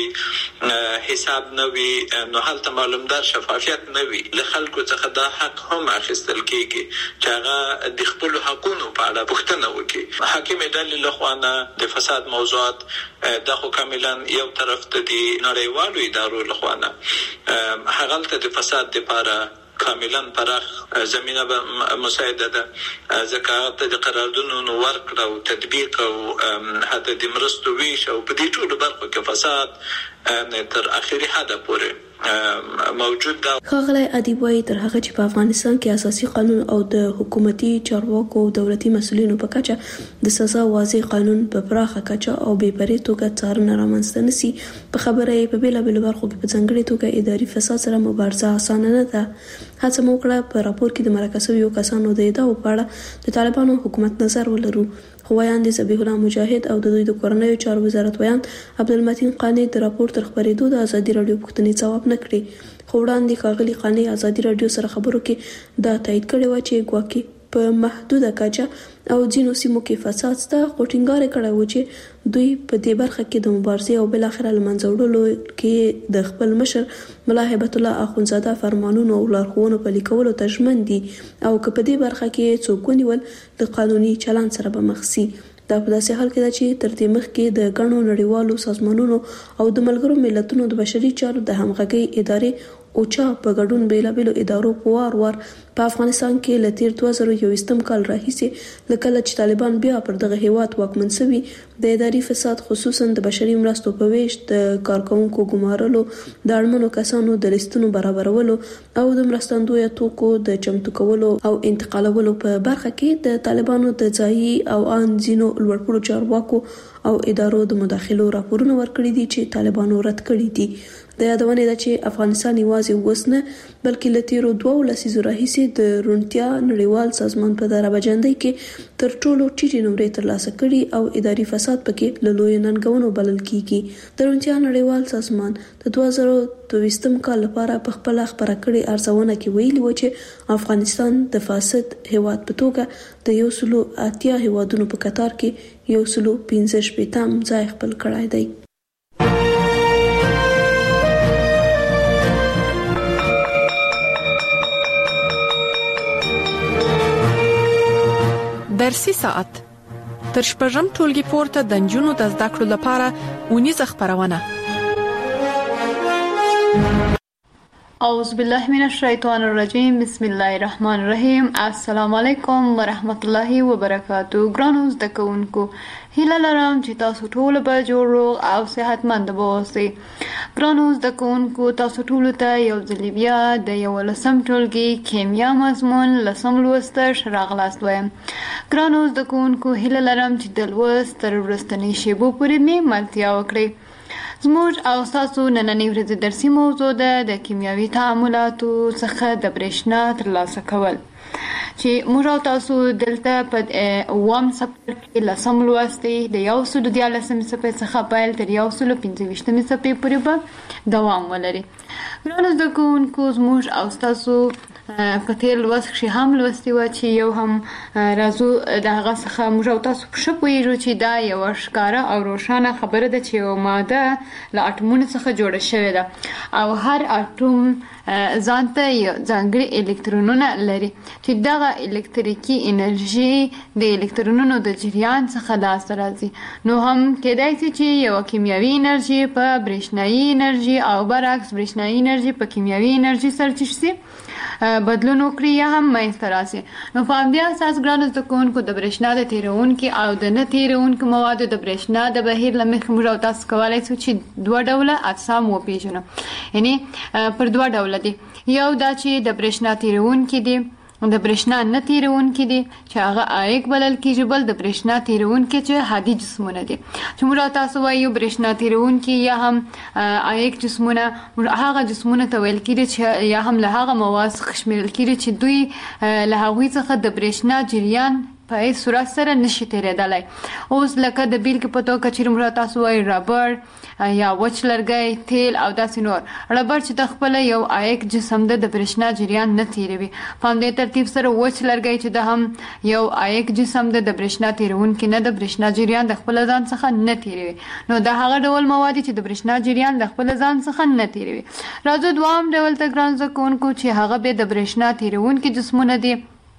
وي حساب نه وي نو هلته معلومدار شفافیت نه وي له خلکو څخه دا حق هم اخیستل کیږي چې هغه د خپل حقوقو په اړه پوښتنه وکړي حاکم ډلې له خوا نه د فساد موضوعات د خو کاملا یو طرف ته د نړیوالو ادارو له خوا نه هغه د فساد لپاره کاملا پراخ زمينه مساعده ده ځکه د قراردادونو ورکړه او تطبیق او حتی د مرستو ویش او په دې ټولو برخو کې فساد تر اخري حد پورې موجود ده خغلی ادیب وايي تر هغه چې په افغانستان کې اساسي قانون او د حکومتي چارواکو او دولتي مسؤلینو په کچه د سزا واضح قانون په پراخه کچه او بې پرې توګه څارنه رامنځته نشي په خبره یې په بیلابیلو برخو کې په ځانګړي توګه اداري فساد سره مبارزه اسانه نه ده هڅه مو کړه په راپور کې د مرکه شویو کسانو د ادعاو په اړه د طالبانو حکومت نظر ولرو خو ویاند ذبیح الله مجاهد او د دوی د کورنیو چارو وزارت ویاند عبدالمتین قانی د راپور تر خبرېدو د ازادي رادیو پوښتنې ځواب نه کړی خو وړاندې ښاغلي قانی ازادي رادیو سره خبرو کې دا تایید کړی و چې ګواکې په محدوده کچه او ځینو سیمو کې فساد سته خو ټینګار کړی و چې دوی په دې برخه کې د مبارزې او بل اخر له منځه وړلو کې د خپل مشر ملا هیبت الله اخونزاده فرمانونو او لارښوونو پلي کولو ته ژمن دي او که په دې برخه کې څوک ونیول د قانوني چلند سره به مخ شي دا په داسې حال کې ده چې تر دې مخکې د ګڼو نړیوالو سازمانونو او د ملګرو ملتونو د بشري چارو د همغږۍ ادارې اوچا په ګډون بیلابیلو ادارو په وار په افغانستان کې له تیر 2021 کال راهیسې لکه چې طالبان بیا پر دغه هیواد واکمن شوي د اداري فساد خصوصا د بشري مرستو په ویش د کارکونکو ګمارلو د اړمنو کسانو د لیستونو برابرولو او د مرستندوی توکو د چمتو کولو او انتقالولو په برخه کې د طالبانو د ځایي او ان ځینو لوړپوړو چارواکو او ادارو د مداخلو راپورونه ورکړي دي چې طالبانو رد کړي دي د یادونه ده چې افغانستان یوازې وسنه بلکې لتیرو 2 لسیزو راهیسې د رونتیا نړیوال سازمان په دربجندۍ کې تر ټولو ټیټې نمرې ترلاسه کړي او اداري فساد پکې له لوی ننګونو بلل کیږي د رونتیا نړیوال سازمان د 2022 کال لپاره په خپل خبره کړې ارزونه کې ویلي و چې افغانستان د فاسد هیواد په توګه د 180 هیوادونو په قطار کې 115 ځای خپل کړای دی درسي ساعت تر شپږم ټولګي پورته د نجونو د زده کړو لپاره ونیزه خبرونه اعوذ بالله من الشیطان الرجیم بسم الله الرحمن الرحیم. السلام علیکم ورحمت الله وبرکاتو. ګرانو زده کوونکو، هیله لرم چې تاسو ټول به جوړ او صحتمند اوسئ. ګرانو زده کوونکو، تاسو ټول ته یو ځل بیا د 11 ټولګي کیمیا مضمون لسم لوست راغلاست وایم. ګرانو زده کوونکو، هیله لرم چې د لوست تر وروستنۍ شیبو پورې مې ملتیا وکړئ. زموږ او تاسو نننۍ ورځې درسي موضوع ده د کیمیاوي تعاملاتو څخه د برېښنا ترلاسه کول، چې موږ او تاسو دلته په اووم څپرکي کې لسم لوست دی. د 114 صفحې څخه پیل تر 125 صفحې پورې به دوام ولري. ګرانو زده کوونکو، زموږ او تاسو په تېر لوست کښې هم لوستي وه چې یو هم راځو د هغه څخه موږ او تاسو ښه پوهېږو چې دا یوه ښکاره او روښانه خبره ده چې یوه ماده له اټومونو څخه جوړه شوې ده او هر اټوم ځان ته یو ځانګړي الکترونونه لري چې دغه الکتریکي انرژي د الکترونونو د جریان څخه لاسته راځي. نو هم کېدای شي چې یوه کیمیاوي انرژي په برېښنایي انرژي او برعکس برېښنایي انرژي په کیمیاوي انرژي سره چې شي بدلون وکړي یا هم منځته راسي. نو په همدې اساس ګرانو زده کوونکو، د برېښنا د تېرونکي او د نه تېرونکو موادو د برېښنا د بهیر له مخې موږ او تاسو کولی شو چې 2 ډوله اجسام وپېژنو. یعنې پر 2 ډوله دي. یو دا چې د برېښنا تېرونکي دي، د برېښنا نه تېرونکي دي چې هغه عایق بلل کېږي، بل د برېښنا تېرونکي چې هادي جسمونه دي. چې موږ او تاسو وایو برېښنا تېرونکي یا هم عایق جسمونه هغه جسمونه ته ویل کېږي چې یا هم له هغه مواد څخه شمیرل کېږي چې دوی له هغوی څخه د برېښنا جریان په هیڅ صورت سره نشي تېرېدلی. اوس لکه د بیلګې په توګه چې موږ تاسو وایو ربړ یا وچ لرګی، تیل او داسې نور. ربړ چې د خپله یو عایق جسم ده، د برېښنا جریان نه تېروي. په همدې ترتیب سره وچ لرګی چې ده هم یو عایق جسم ده، د برېښنا تېرونکي نه، د برېښنا جریان د خپله ځان څخه نه تېروي. نو دا هغه ډول مواد چې د برېښنا جریان د خپله ځان څخه نه تېروي. راځو دوام ډول ته ګران زده کوونکو چې هغه بیا د برېښنا تېرونکي جسمونه دي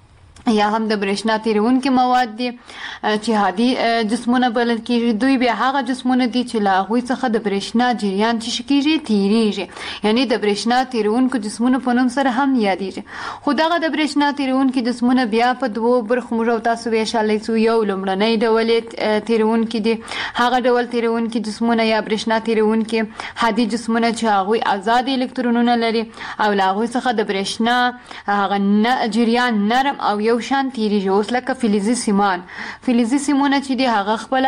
یا هم د برېښنا تېرونکي مواد دي چې هادي جسمونه بلل کېږي. دوی بیا هغه جسمونه دي چې له هغوی څخه د برېښنا جریان چې کېږي تېرېږي، یعنې د برېښنا تېرونکو جسمونو په نوم سره هم یادېږي. خو دغه د برېښنا تېرونکي جسمونه بیا په 2 برخو موږ او تاسو ویشلی شو. یو لومړنی ډول یې تېرونکي دي، هغه ډول تېرونکي جسمونه یا برېښنا تېرونکي هادي جسمونه چې هغوی آزاد الکترونونه لري او له هغوی څخه د برېښنا هغه جریان نرم او یو شان تیریږي. اوس لکه فلزي سیمان، فلزي سیمونه چې دي هغه خپله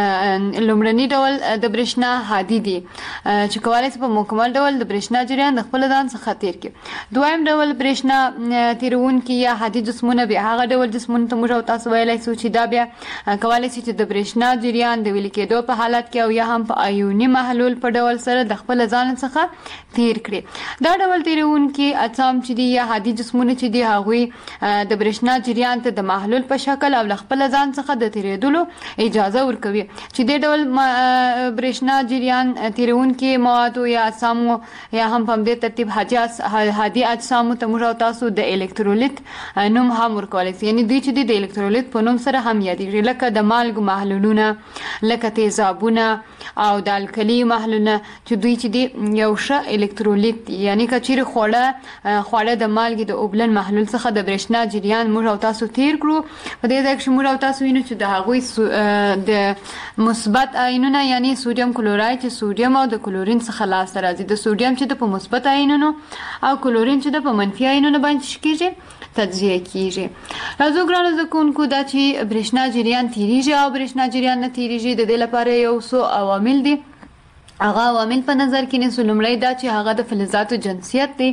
لومړني ډول د برېښنا هادي دي چې کولی شي په مکمل ډول د برېښنا جریان د خپل ځان څخه تېر کړي. دویم ډول برېښنا تېرونکي یا هادي جسمونه بیا هغه ډول جسمونو ته موږ او تاسو ویلی شو چې دا بیا کولی شي چې د برېښنا جریان د ویلې کېدو په حالت کې او یا هم په ایوني محلول په ډول سره د خپل ځان څخه تېر کړي. دا ډول تېرونکي اجسام چې دي یا هادي جسمونه چې دي هغوی د برېښنا جریان ته د محلول په شکل او له خپل ځان څخه د تېرېدلو اجازه ورکوي. چې دې ډول برېښنا جریان تېرونکي موادو یا اجسامو یا هم په همدې ترتیب هادي اجسامو ته موږ او تاسو د الکترولیت نوم هم ورکولی شي. یعنې دوی چې دي د الکترولیت په نوم سره هم یادېږي، لکه د مالګو محلولونه، لکه تیزابونه او د الکلي محلولونه چې دوی چې دي یو ښه الکترولیت دي. یعنې که چیرې خواړه د مالګې د اوبلن محلول څخه د برېښنا جریان موږ او تاسو تېر کړو، په دې ځای کې موږ او تاسو وینو چې د هغوی د مثبت آیونونه یعنی سوډیم کلوراید چې سوډیم او د کلورین څخه لاسته راځي، د سوډیم چې د په مثبت آیونونو او کلورین چې د په منفي آیونونو باندې کېږي تجزیه کېږي. راځو ګرانو زده کوونکو، دا چې برېښنا جریان تېرېږي او برېښنا جریان نه تېرېږي د دې لپاره یو څو عوامل دي. هغه عوامل په نظر کې نیسو. لومړی دا چې هغه د فلزاتو جنسیت دی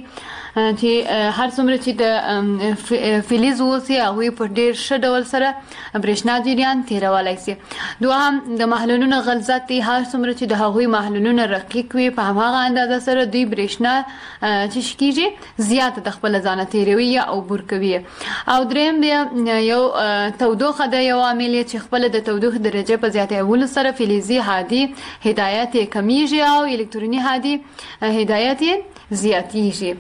چې هر څومره چې د فلز اوسي هغوی په ډېر ښه ډول سره برېښنا جریان تېرولی شي. دوهم د محلولونو غلظت دی. هر څومره چې د هغوی محلولونه رقیق وي په هماغه اندازه سره دوی برېښنا چې کېږي زیاته د خپله ځانه تېروي یا عبور کوي. او دریم بیا یو تودوخه ده، یو عامل چې خپله د تودوخې درجې په زیاتولو سره فلزي هادي هدایت یې کمیږي او الکتروني هادي هدایت یې زیاتیږي. خو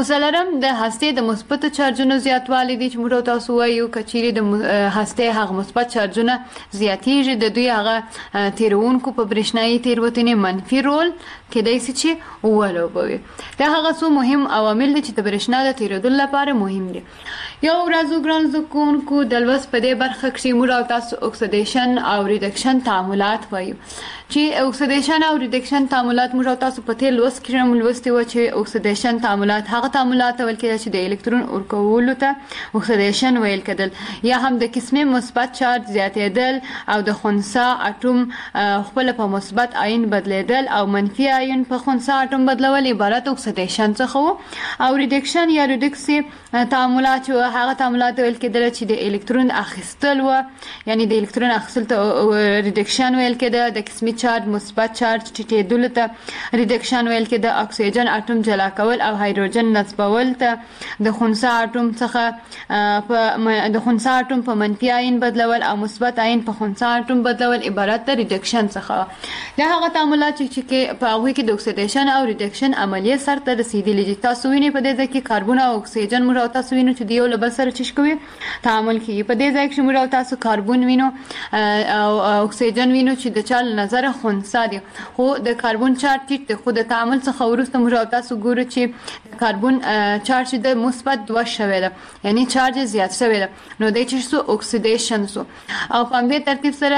وسلرم د هسته د مثبت چارجونو زیاتوالی دي چې موږ تاسو وایو کچيري د هسته هغه مثبت چارجونه زیاتیږي د دوی هغه تیرونکو په برېښنايي تیروتنې منفي رول کېدای شي چې ولوبوي. دا هغه څو مهم عوامل دي چې د برېښنا د تیرېدو لپاره مهم دي. یو ورځو ګران زکونکو د لوس په دې برخه کې موږ تاسو اکسیډیشن او ریډکشن تعاملات وایو چې اکسیډیشن او ریډکشن تعاملات موږ تاسو په تیر لوس کې هم لوستي و چې اکسیډیشن تعاملات هغه تعاملات ول کېږي چې د الکترون ورکولو ته اکسیډیشن ویل کېدل یا هم د قسمه مثبت چارج زیاتېدل او د خنثی اټوم خپل په مثبت آین بدلیدل او منفي آین په خنثی اټوم بدلول عبارت اکسیډیشن څخه او ریډکشن یا ریډکسي تعاملات هغه تعاملات ویل کېدل چې د الکترون اخیستل و یعنی د الکترون اخیستل ته ریډکشن ویل کېده د قسمي چارج مثبت چارج ټیټېدل ته ریډکشن ویل کېده اکسیجن اټوم جلا کول او هایدروجن نصبول ته د خنثی اټوم څخه د خنثی اټوم په منفي آین بدلول او مثبت آین په خنثی اټوم بدلول عبارت د ریډکشن څخه دا هغه تعاملات چې په هغه کې د اکسیډیشن او ریډکشن عملیه سره رسیدلې تاسو وینئ په دې کې کاربن او اکسیجن موږ تاسو وینئ چې دیو له بل سره چش کوي تعامل کوي په دې ځای کې موږ تاسو کاربن وینو او اکسیجن وینو چې د چال نظر خنثی دي خو د کاربن چارج ټیټ خو د تعامل څخه ورسته موږ تاسو ګورو چې کاربن چارج د مثبت 2 شوی ده یعنی چارج زیات شوی ده نو د چې اکسیډیشن سو او په دې ترتیب سره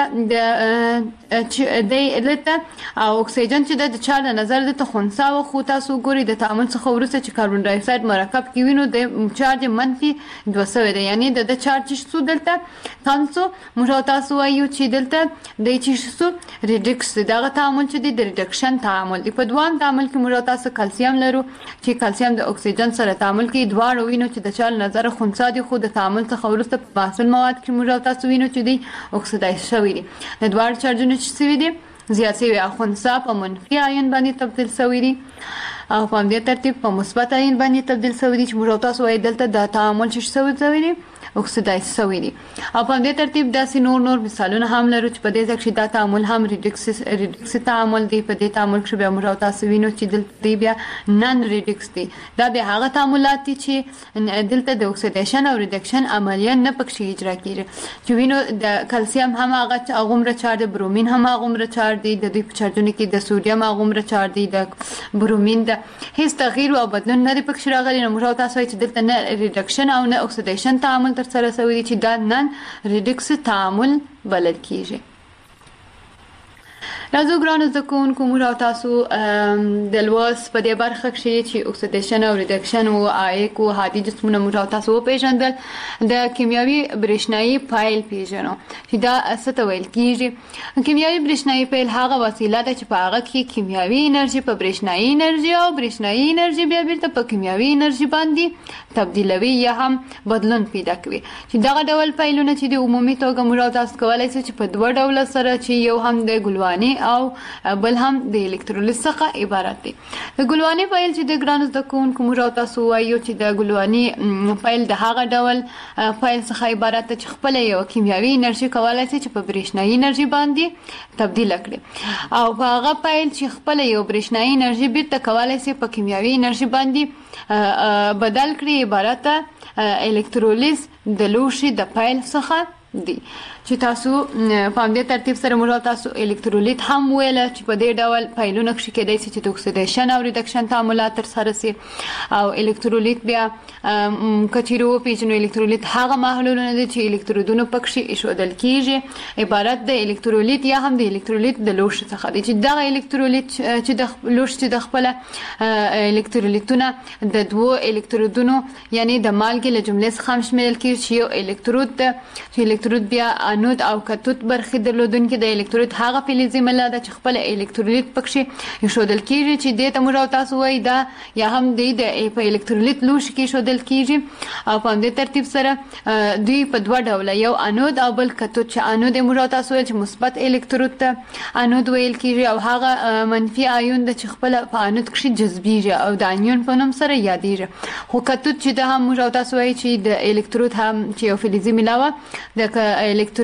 د الته او اکسیجن چې د چال نظر د خنثی او خو تاسو ګوري د تعامل څخه ورسته چې کاربن ډای اکساید مرکب کې وینو د چارج منفي 200 ده یعنی د چارج څو دلته تاسو موږ تاسو وایو چې دلته د چې ریډکس دغه تعامل چې د ریډکشن تعامل دی په دوام تعامل کې موږ تاسو کلسیم لرو چې کلسیم د اکسیجن سره تعامل کوي دواړه وینو چې د چال نظر خنثی دي خو د تعامل څخه ورسته په محصول مواد کې موږ تاسو وینو چې دی اکسیدایز شوی دي د دواړو چارجونو چې سوي دي زیات شوی او خنثی په منفي آین باندې تبدیل شوی دي او په دې ترتیب په مثبت آین باندې تبدیل شوی دي چې موږ تاسو وایي دلته د تعامل چې شوی دي اکسیدایز شوی دي او په دې ترتیب داسې نور مثالونه هم لرو چې په دې ځکه چې دا تعامل هم ریډکس تعامل دی په دې تعامل کې به موږ تاسو وینو چې دلته بیا نن ریډکس دي دا به هغه تعاملات دي چې دلته د اکسیډیشن او ریډکشن عملیه نه پکې اجرا کیږي چې وینو د کلسیم هم هغه غومره چارج برومین هم هغه غومره چارج دی د دې په چارجونو کې د سوډیم هغه غومره چارج دی د برومین هیڅ تغییر او بدلون نه دی پکې راغلی نو موږ تاسو چې دلته نه ریډکشن او نه اکسیډیشن تعامل تر سره شوی چې دا نن ریډکس تعامل بلل کیږي. راځو ګرانو زکونکو موږ تاسو د لوس په دې برخه کې چې اکسیډیشن او ریډکشن او ایک او هادي جسمونه موږ تاسو پیژندل د کیمیاوي برېښنايي فایل پیژنو چې دا څه ته ویل کیږي. کیمیاوي برېښنايي فایل هغه وسیله ده چې په هغه کې کیمیاوي انرژي په برېښنايي انرژي او برېښنايي انرژي بیا بیرته په کیمیاوي انرژي باندې تبدیلوي یا هم بدلون پیدا کوي چې دغه ډول فایلونه چې د عمومي توګه موږ تاسو کولای شئ چې په دوه ډول سره چې یو هم د ګلواني او بل هم د الکترولیت څخه عبارت دي. د ګلواني فایل چې د ګرانو زکونکو موږ تاسو وایو چې د ګلواني فایل د هغه ډول فایل څخه عبارت چې خپل یو کیمیاوي انرژي کولای شي چې په برېښنايي انرژي باندې تبدیل کړي او هغه فایل چې خپل یو برېښنايي انرژي بیرته کولای شي په کیمیاوي انرژي باندې بدل کړي عبارت الکترولیز د لوښي د فایل څخه دي چې تاسو په دې ترتیب سره موږ تاسو الکترولیت هم ویل چې په دې ډول فایلونه کې کېدای شي چې د اکسیډیشن او ریډکشن تعاملات تر سره شي او الکترولیت بیا کچیرو پیژنو الکترولیت هغه محلولونه دي چې الکترودونه پکې ایښودل کیږي عبارت د الکترولیت یا هم د الکترولیت د لوښ څخه دي چې دا الکترولیت چې د لوښ چې د خپل الکترولیتونه د دوه الکترودونو یعنی د مالګې له جملې څخه شامل کیږي چې یو الکترود چې الکترود بیا انود او کتود برخې درلودونکي د الکترولیت هغه فلزي ماده ده چې خپل الکترولیت پکې ایښودل کیږي چې د موږ تاسو وایي دا یا هم د په الکترولیت لوښ کې ایښودل کیږي او په دې ترتیب سره دوی په دوه ډوله یو انود او بل کتود چې انود موږ تاسو وایي چې مثبت الکترود ته انود ویل کیږي او هغه منفي آیون د چې خپل په انود کې جذبیږي او د انیون په نوم سره یادېږي خو کتود چې د هم موږ تاسو وایي چې د الکترود هم چې یو فلزي ملاوه د الکترود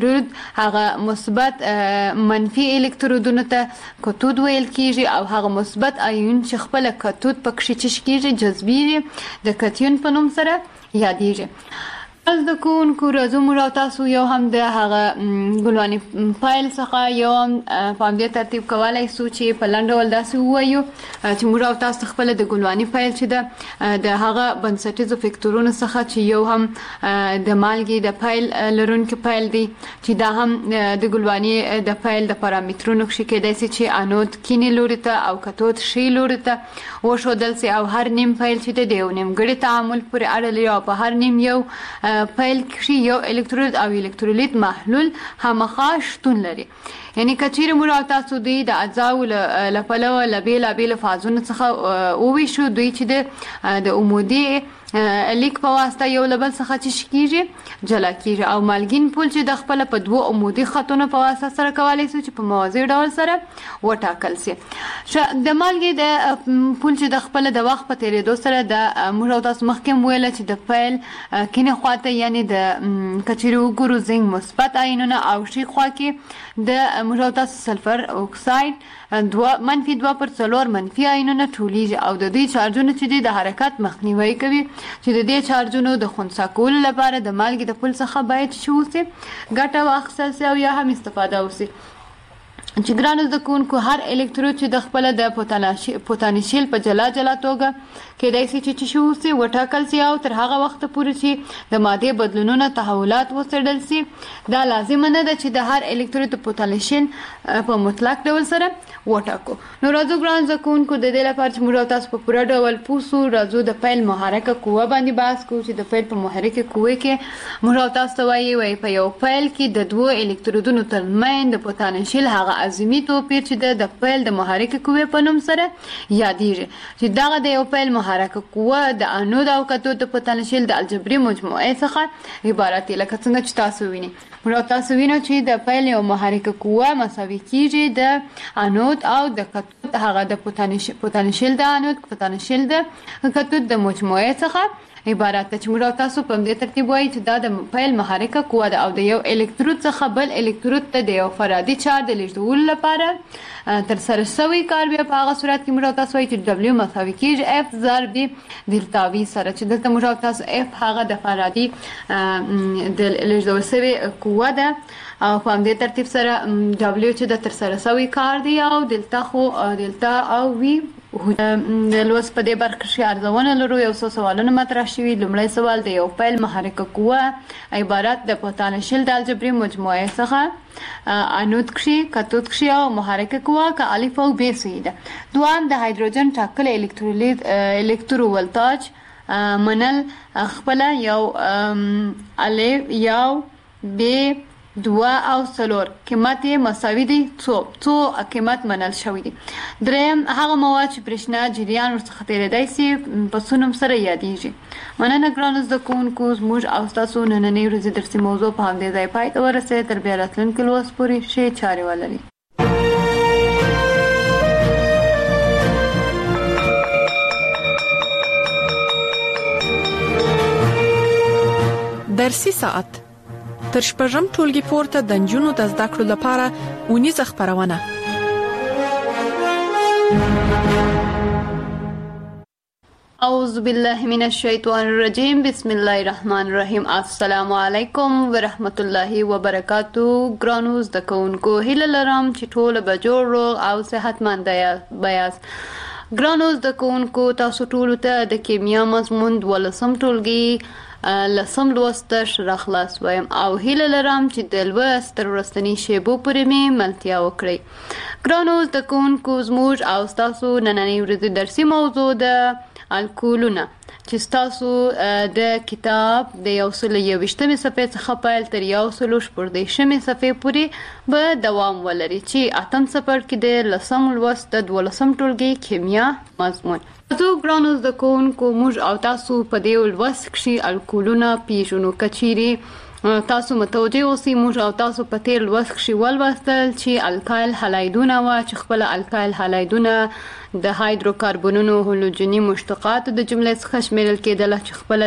الکترود هغه مثبت منفي الکترودونو ته کتود ویل کیږي او هغه مثبت آیون چې خپل کتود پکې چش کیږي جذبي د کتیون په نوم سره یادېږي. از د کوونکو راځو موږ تاسو یو هم د هغه ګلوانی فایل څخه یو په دې ترتیب کولای شو چې په لاندې ول داسې وایو چې موږ تاسو خپل د ګلوانی فایل چې د هغه بنسټیزو فکتورونو څخه چې یو هم د مالګي د فایل لرونکو فایل دی چې دا هم د ګلوانی د فایل د پارامترونو کې کېدای شي چې انود کینی لوري ته او کتود شی لوري ته وشودل سي او هر نیم فایل چې د یو نیم ګړي تعامل پورې اړه لري او په هر نیم یو فایل کې یو الکترود او الکترولیت محلول همخا شتون لري. یعنی کچیر موږ تاسو د اجزاو لپاره لبیل فازونو څخه او وی شو دوی چې د عمودي لیک په واسطه یو لبل څخه چې کیږي جلا کیږي او مالګین پول چې د خپل په دوه عمودي خطونو په واسطه سره کولای شي چې په موازی ډول سره وټاکل شي. د مالګې د پول چې د خپل د وخت په تیریدو سره د موږ تاسو مخکې ویل چې د فایل کینه خواته یعنی د کچیر وګورو زنګ مثبت آیونونه او شي خوا کې د موږ تاسو سلفر اکساید منفي 2/4 منفي آیونونه ټولیږي او د دې چارجونو چې د حرکت مخنیوي کوي چې د دې چارجونو د خنثی کولو لپاره د مالګې د پول څخه باید شوسي ګټه واخیستل شي او یا هم استفاده وشي. چې ګرانو د کوونکو هر الکترود چې د خپل د پوتانشیل په جلا توګه کېدای شي چې شوسي وټاکل شي او تر هغه وخت پورې چې د ماده بدلونونو تحولات وڅېړل شي. دا لازم نه ده چې د هر الکترود د پوتانشیل په مطلق ډول سره وټاکو. نو راځو ګران د کوونکو د دې لپاره چې موږ تاسو په پوره ډول پوسو راځو د فایل محرکه قوه باندې بحث کوو چې د فایل په محرکه قوه کې موږ تاسو وایي په یو فایل کې د دوه الکترودونو ترمنځ د پوتانشیل هغه عظیمی توپیر چې د فایل د محرکه قوه په نوم سره یادېږي چې دغه د یو فایل محرکه قوه د انود او کتود د پوتانشیل د الجبري مجموعه څخه عبارت دی. لکه څنګه چې تاسو وینئ موږ تاسو وینئ چې د فایل یو محرکه قوه مساوي کیږي د انود او د کتود هغه د پوتانشیل د انود پوتانشیل د کتود د مجموعه څخه عبارت ده. چې موږ تاسو په دې ترتیب وایي چې دا د فایل محرکه قوه ده او د یو الکترود څخه بل الکترود ته د یو فرادي چارج د لیږدولو لپاره تر سره شوی کار بیا په هغه صورت کې موږ تاسو وایي چې W مساوي کیږي F ضرب دلتا V سره چې دلته موږ تاسو F هغه د فرادي د لیږدول شوی قوه ده او په دې ترتیب سره W چې د تر سره شوی کار دی او دلتا او V د لوس په دې برخه کې ارزونه لرو. یو څو سوالونه مطرح شوي. لومړی سوال د یو فایل محرکه قوه عبارت د پوتانشیل د الجبري مجموعه څخه انود کښي کتود کښي او محرکه قوه که الف او ب سي ده. دوام د هایدروجن ټاکل الکترو ولتاج منل خپل یو الف یو ب 2 او 3 قیمت مساوي دي څو قیمت منل شوی دي. دریم هغه مواد چې برېښنا جریان ورڅخه تیریدای شي په سونم سره یادېږي. مننه ګرانو زده کوونکو زموږ او ستاسو نننۍ ورځې درسي موضوع په همدې ځای پای ته ورسېده. تر بیا راتلونکي لوست پورې ښې چارې ولرئ. درسي ساعت تر شپږم ټولګي پورته د نجونو د زده کړو لپاره ونیزه خبرونه. اعوذ بالله من الشیطان الرجیم. بسم الله الرحمن الرحیم. السلام علیکم ورحمت الله وبرکاتو. ګرانو زده کوونکو هیله لرم چې ټول به جوړ روغ او صحتمند یاست. ګرانو زده کوونکو تاسو ټول ته د کیمیا مضمون 12م ټولګي لسم لوست راخلاص وایم او هیله لرم چې د لوست تر وروستنۍ شیبو پورې مې ملتیا وکړئ. ګرانو زده کوونکو زموږ او ستاسو نننۍ ورځې درسي موضوع ده الکولونه چې ستاسو د کتاب د 121مې صفحې څخه پیل تر 114مې صفحې پورې به دوام ولري چې اتم څپرکي کې د لسم لوست د 12م ټولګي کیمیا مضمون. زه ګرانو زده کوونکو موږ او تاسو په دې لوست کې الکولونه پیژنو. کچيري تاسو متوجه اوسئ. موږ او تاسو په تیر لوست کې ولوستل چې الکایل هالایدونه چې خپل الکایل هالایدونه د هایدروکاربونونو هالوجني مشتقات د جملې څخه شمیرل کېدل چې خپل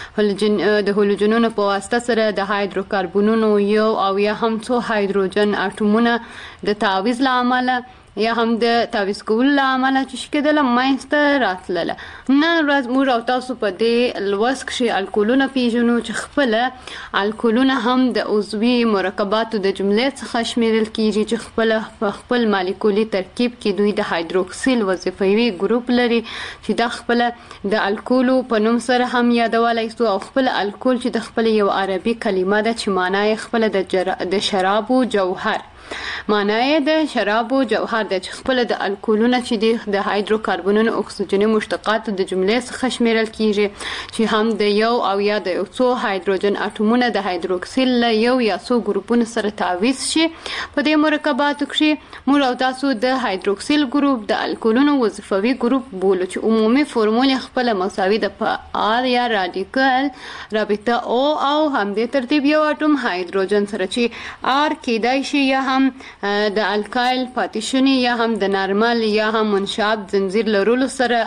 د هالوجنونو په واسطه سره د هایدروکاربونونو یو او یا هم څو هایدروجن اټومونه د تعویض لامل یا هم د تعویض کولو لامل چې شکېدل ماینسته راتلله. نن ورځ موږ او تاسو په دې لوست کې الکولونه پیژنو چې خپل الکولونه هم د عضوي مرکباتو د جملې څخه شمیرل کیږي چې خپل مالیکولي ترکیب کې دوی د هایدروکسیل وظیفوي ګروپ لري چې دا خپل د الکولو په نوم سره هم یادولای سو او خپل الکول چې د خپل یو عربي کلمه ده چې معنی خپل د شرابو جوهر معنی د شرابو جوهر د خپل د الکولونه چې د هایدروکاربونونو اکسیجني مشتقات د جملې څخه شمیرل کیږي چې هم د یو او یا د یو څو هایدروجن اټومونه د هایدروکسیل له یو یا څو ګروپونو سره تعویض شي. په دې مرکباتو کې موږ او تاسو د هایدروکسیل ګروپ د الکولونو وظیفوي ګروپ بولو چې عمومي فرمول خپل مساوي د آر یا رادیکال رابطه او همدې ترتیب یو اټوم هایدروجن سره چې آر کېدای شي یا هم د الکایل پاتیشنی یا هم د نارمل یا هم منشاب زنجیر لرلو سره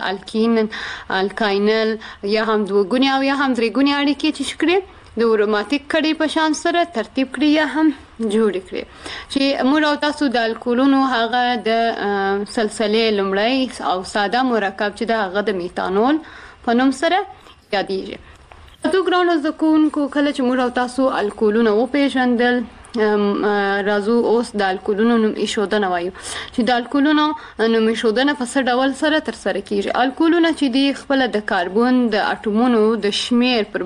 الکاینل یا هم دوګونی او یا هم درېګونی اړیکې چې شکرې د اروماتیک کړي په شان سره ترتیب کړي یا هم جوړ کړي چې موږ او تاسو د الکولونو هغه د سلسله لومړی او ساده مرکب چې د هغه د میتانول په نوم سره یادېږي. تاسو ګرانو زده کوونکو کله چې موږ او تاسو الکولونه وپېژندل راځو اوس د الکولونو نوم ایښودنه وایو چې د الکولونو نوم ایښودنه په څه ډول سره ترسره کیږي. الکولونه چې دی خپل د کاربن د اټومونو د شمیر پر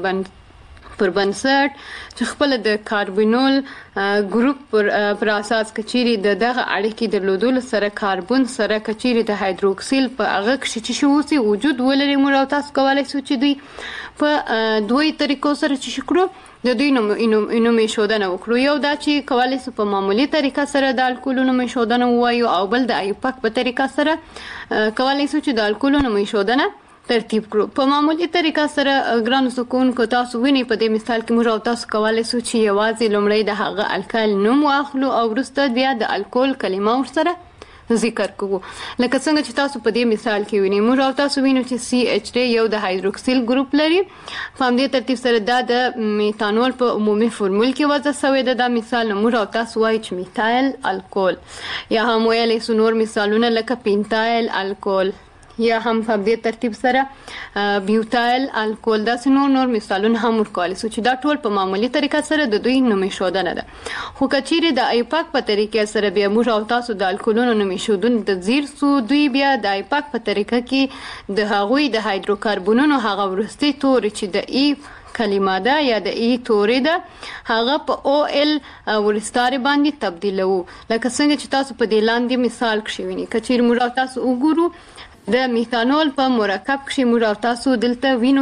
بنسټ چې خپل د کاربونول ګروپ پر اساس کچيري دغه اړیکې درلودل سره کاربن سره کچيري د هایدروکسیل په هغه کې چې شوسي وجود ولري موږ او تاسو کولای شو چې دوی په دوی طریقو سره چې شکرو د دوی نوم ایښودنه وکړو. یو دا چې کولای شو په معمولی طریقه سره د الکولونو نوم ایښودنه ووایو او بل د ایوپاک په طریقه سره کولای شو چې د الکولونو نوم ایښودنه ترتیب کړو. په معمولی طریقه سره ګرانو زده کوونکو تاسو وینئ په دې مثال کې موږ او تاسو کولای شو چې یوازې لومړی د هغه الکایل نوم واخلو او وروسته بیا د الکول کلمه ورسره ذکر کوو. لکه څنګه چې تاسو په دې مثال کې وینئ موږ او تاسو وینو چې CH3 یو د هایدروکسیل ګروپ لري. په همدې ترتیب سره دا د میتانول په عمومي فرمول کې وضع شوی ده. دا مثال موږ او تاسو وایو چې میتایل الکول یا هم ویلی سو نور مثالونه لکه پینتایل الکول یا هم په دې ترتیب سره بیوتایل الکول دا نور مثالونه هم ورکول شو چې دا ټول په معمولی طریقه سره د دوی نوم ایښودنه ده. خو کچيري د ایپاک په طریقې سره بیا موږ او تاسو د الکولونو نوم ایښودون د زیر سو دوی بیا د ایپاک په طریقه کې د هغوی د هایدروکاربونونو هغه ورستي توري چې د ای کلمه ده یا د ای توري ده هغه په او ال ورستاري باندې تبدیلو. لکه څنګه چې تاسو په دې لاندې مثال کې وینئ کچيري موږ او تاسو وګورو د میتانول په مرکب کې موږ او تاسو دلته وینو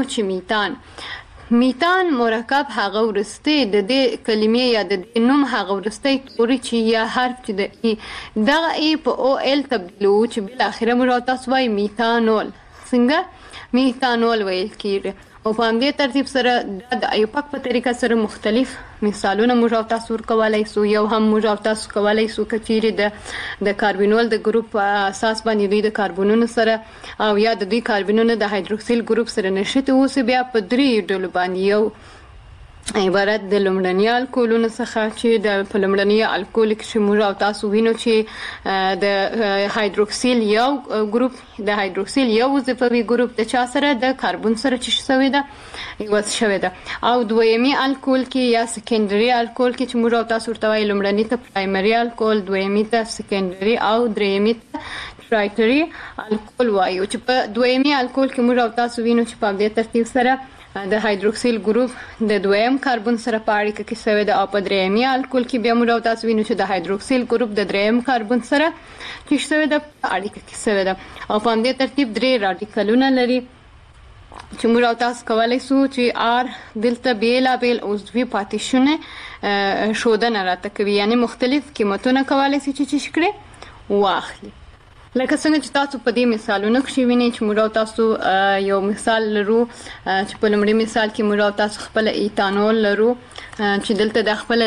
چې میتان مرکب هغه ورسته د دې کلمې یا د نوم هغه ورسته توري چې یا حرف چې د ای دغه ای په او ال تبدیلو چې بل اخره موږ او تاسو وایي میتانول. څنګه میتانول ویل کیږي او په همدې ترتیب سره د ایوپاک په طریقه سره مختلف مثالونه موږ او تاسو ورکولای سو. یو هم موږ او تاسو کولای سو کچيري د کاربونول د ګروپ اساس باندې دوی د کاربونونو سره او یا د دوی کاربونونو د هایدروکسیل ګروپ سره نشته اوس بیا په درې ډول باندې یو عبارت د لومړني الکولونو څخه چې د لومړني الکول کې موږ او تاسو وینو چې د هایدروکسیل یو ګروپ د هایدروکسیل یو وظیفوي ګروپ د چا سره د کاربن سره چې شوی ده یو شوی ده او دویمي الکول کې یا سکندري الکول کې چې موږ او تاسو ورته وایي لومړني ته پرایمري الکول دویمي ته سکندري او دریمي ته ټرایټري الکول وایو. چې په دویمي الکول کې موږ او تاسو وینو چې په دې ترتیب سره د هایدروکسیل ګروپ د دویم کاربن سره په اړیکه کې شوی ده او په دریمي الکول کې بیا موږ او تاسو وینو چې د هایدروکسیل ګروپ د دریم کاربن سره چې شوی ده په اړیکه کې شوی ده او په همدې ترتیب درې رادیکالونه لري چې موږ او تاسو کولای شو چې آر دلته بیلابیل عضوي پاتیشونه ښودنه راته کوي یعنی مختلف قیمتونه کولای شي چې شکړي واخلي. لکه څنګه چې تاسو په دې مثالونو کې وینئ چې موږ تاسو یو مثال لرو چې په لومړي مثال کې موږ تاسو خپل ایتانول لرو چې دلته د خپل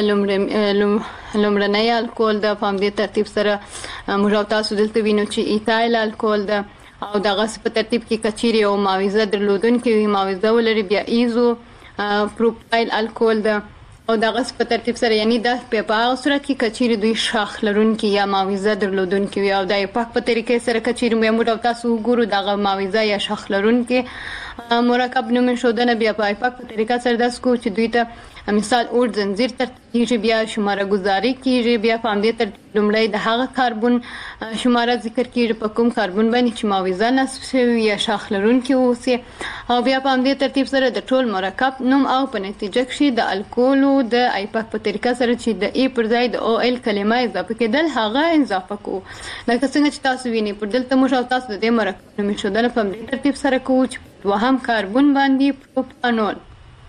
لومړنی الکول د په دې ترتیب سره موږ تاسو دلته وینو چې ایتایل الکول د او دغه په ترتیب کې کچيري او معاوضه درلودونکې وي معاوضه ولري بیا ایزو پروپایل الکول د او دغه په ترتیب سره یعنی د په هغه صورت کې کچيري دوی شاخ لرونکي یا معاوضه درلودونکي وي او د پاک په طریقې سره کچيري موږ تاسو ګورو دغه معاوضه یا شاخ لرونکي مرکب نوم شودنه بیا په پاک په طریقې سره د سکو چې دوی ته مثال اور زنجیر ترتیب بیا شماره گزاري کیږي بیا په دې ترتیب لومړی د هغه کاربن شماره ذکر کیږي په کوم کاربن باندې چې معاوضه نصب شوی یا شاخ لرونکي اوسي او بیا په دې ترتیب سره د ټول مرکب نوم او په نتیجه کې د الکولو د ایپاک په طریقه سره چې د ای پر ځای د او ال کلمه اضافه کېدل هغه اضافه کوو لکه څنګه چې تاسو وینئ پر دلته موږ تاسو د دې مرکب نوم شودنه په دې ترتیب سره کوو چې دوهم کاربن باندې پروپانول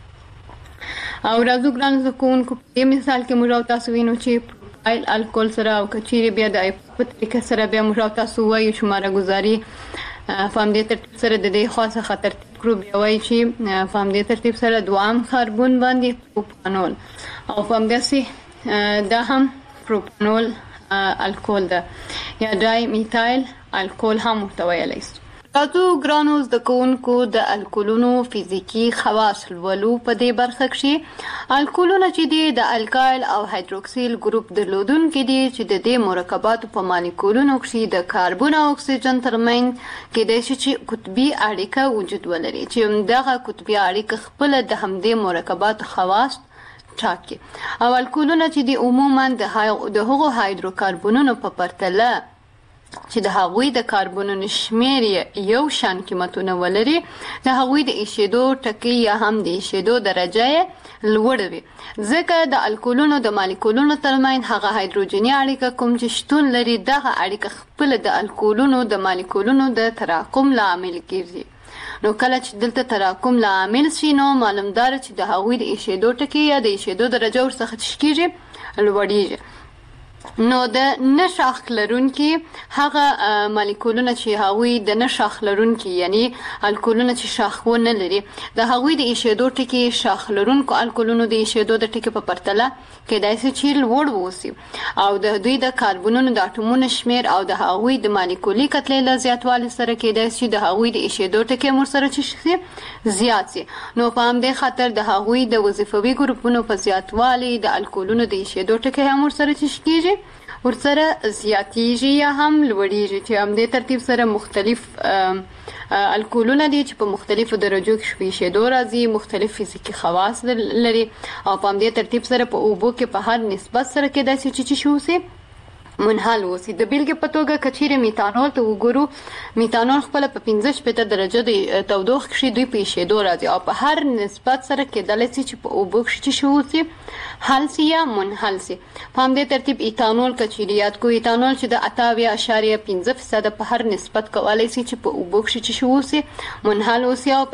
او راځو ګران زکونکو په دې مثال کې موږ تاسو وینو چې پروپایل الکول سره او کچيري بیا د په طریقه سره بیا موږ تاسو وایو شماره گزاري فهم دې ترتیب سره د دې خاصه خطر کړو بیا وایي چې فهم دې ترتیب سره دوام کاربن باندې پروپانول او فهم دې دا هم پروپانول الکول ده یا ډای میتایل الکول هم ویلی شو تاسو ګرانو زده کوونکو د الکولونو فزیکی خواص ولولو په دې برخه کې الکولونه چې دي د الکایل او هایدروکسیل ګروپ درلودونکي دي چې د دې مرکباتو په مالیکولونو کې د کاربن او اکسیجن ترمنځ کېدای شي چې قطبي اړیکه وجود ولري چې دغه قطبي اړیکه خپل د همدې مرکباتو خواص ټاکي او الکولونه چې دي عموما د هغو هایدروکاربنونو په پرتله چې د هغوی د کاربنونو شمیر یو شان قیمتونه ولري د هغوی د ایشیدو ټکی یا هم د ایشیدو درجه لوړ وي ځکه د الکولونو د مالیکولونو ترمنځ هغه هایدروجني اړیکه کوم چې شتون لري دغه اړیکه خپل د الکولونو د مالیکولونو د تراکم لامل کیږي نو کله چې دلته تراکم لامل شي نو معلومدار چې د هغوی د ایشیدو ټکی یا د ایشیدو درجه ورڅخه تشکیږي لوړیږي نو د نشاخ لرونکي هغه مالیکولونه چې هغوی د نشاخ لرونکي یعنی الکولونه چې شاخونه لري د هغوی د ایشیدو ټکی شاخ لرونکو الکولونو د ایشیدو د ټکی په پرتله کېدای شي چې لوړ ووسي او د دوی د کاربنونو د اټومونو شمیر او د هغوی د مالیکولي کتلې له زیاتوالي سره کېدای شي د هغوی د ایشیدو ټکی سره چې زیات شي نو په همدې خاطر د هغوی د وظیفوي ګروپونو په زیاتوالي د الکولونو د ایشیدو ټکی هم سره تشکیږي ورسره زیاتیږي یا هم لوړیږي چې هم دې ترتیب سره مختلف الکولونه دي چې په مختلفو درجو کې شویشېدو راځي مختلف فزیکی خواص لري او په هم دې ترتیب سره په اوبو کې په هر نسبت سره کېدای شي چې شوسي منحل وسی د بیلګې په توګه کچيري میتانول ته وګورو میتانول خپل په 15 درجه د تودوخه کې دوی په شیدو راځي او په هر نسبت سره کېدلی شي چې په اوبو کې شوسي حل سي یا منحل سي په همدې ترتیب ایتانول کچيريات کو ایتانول چې د 8.5% په هر نسبت کولای شي چې په اوبو کې شوسي منحل وسی او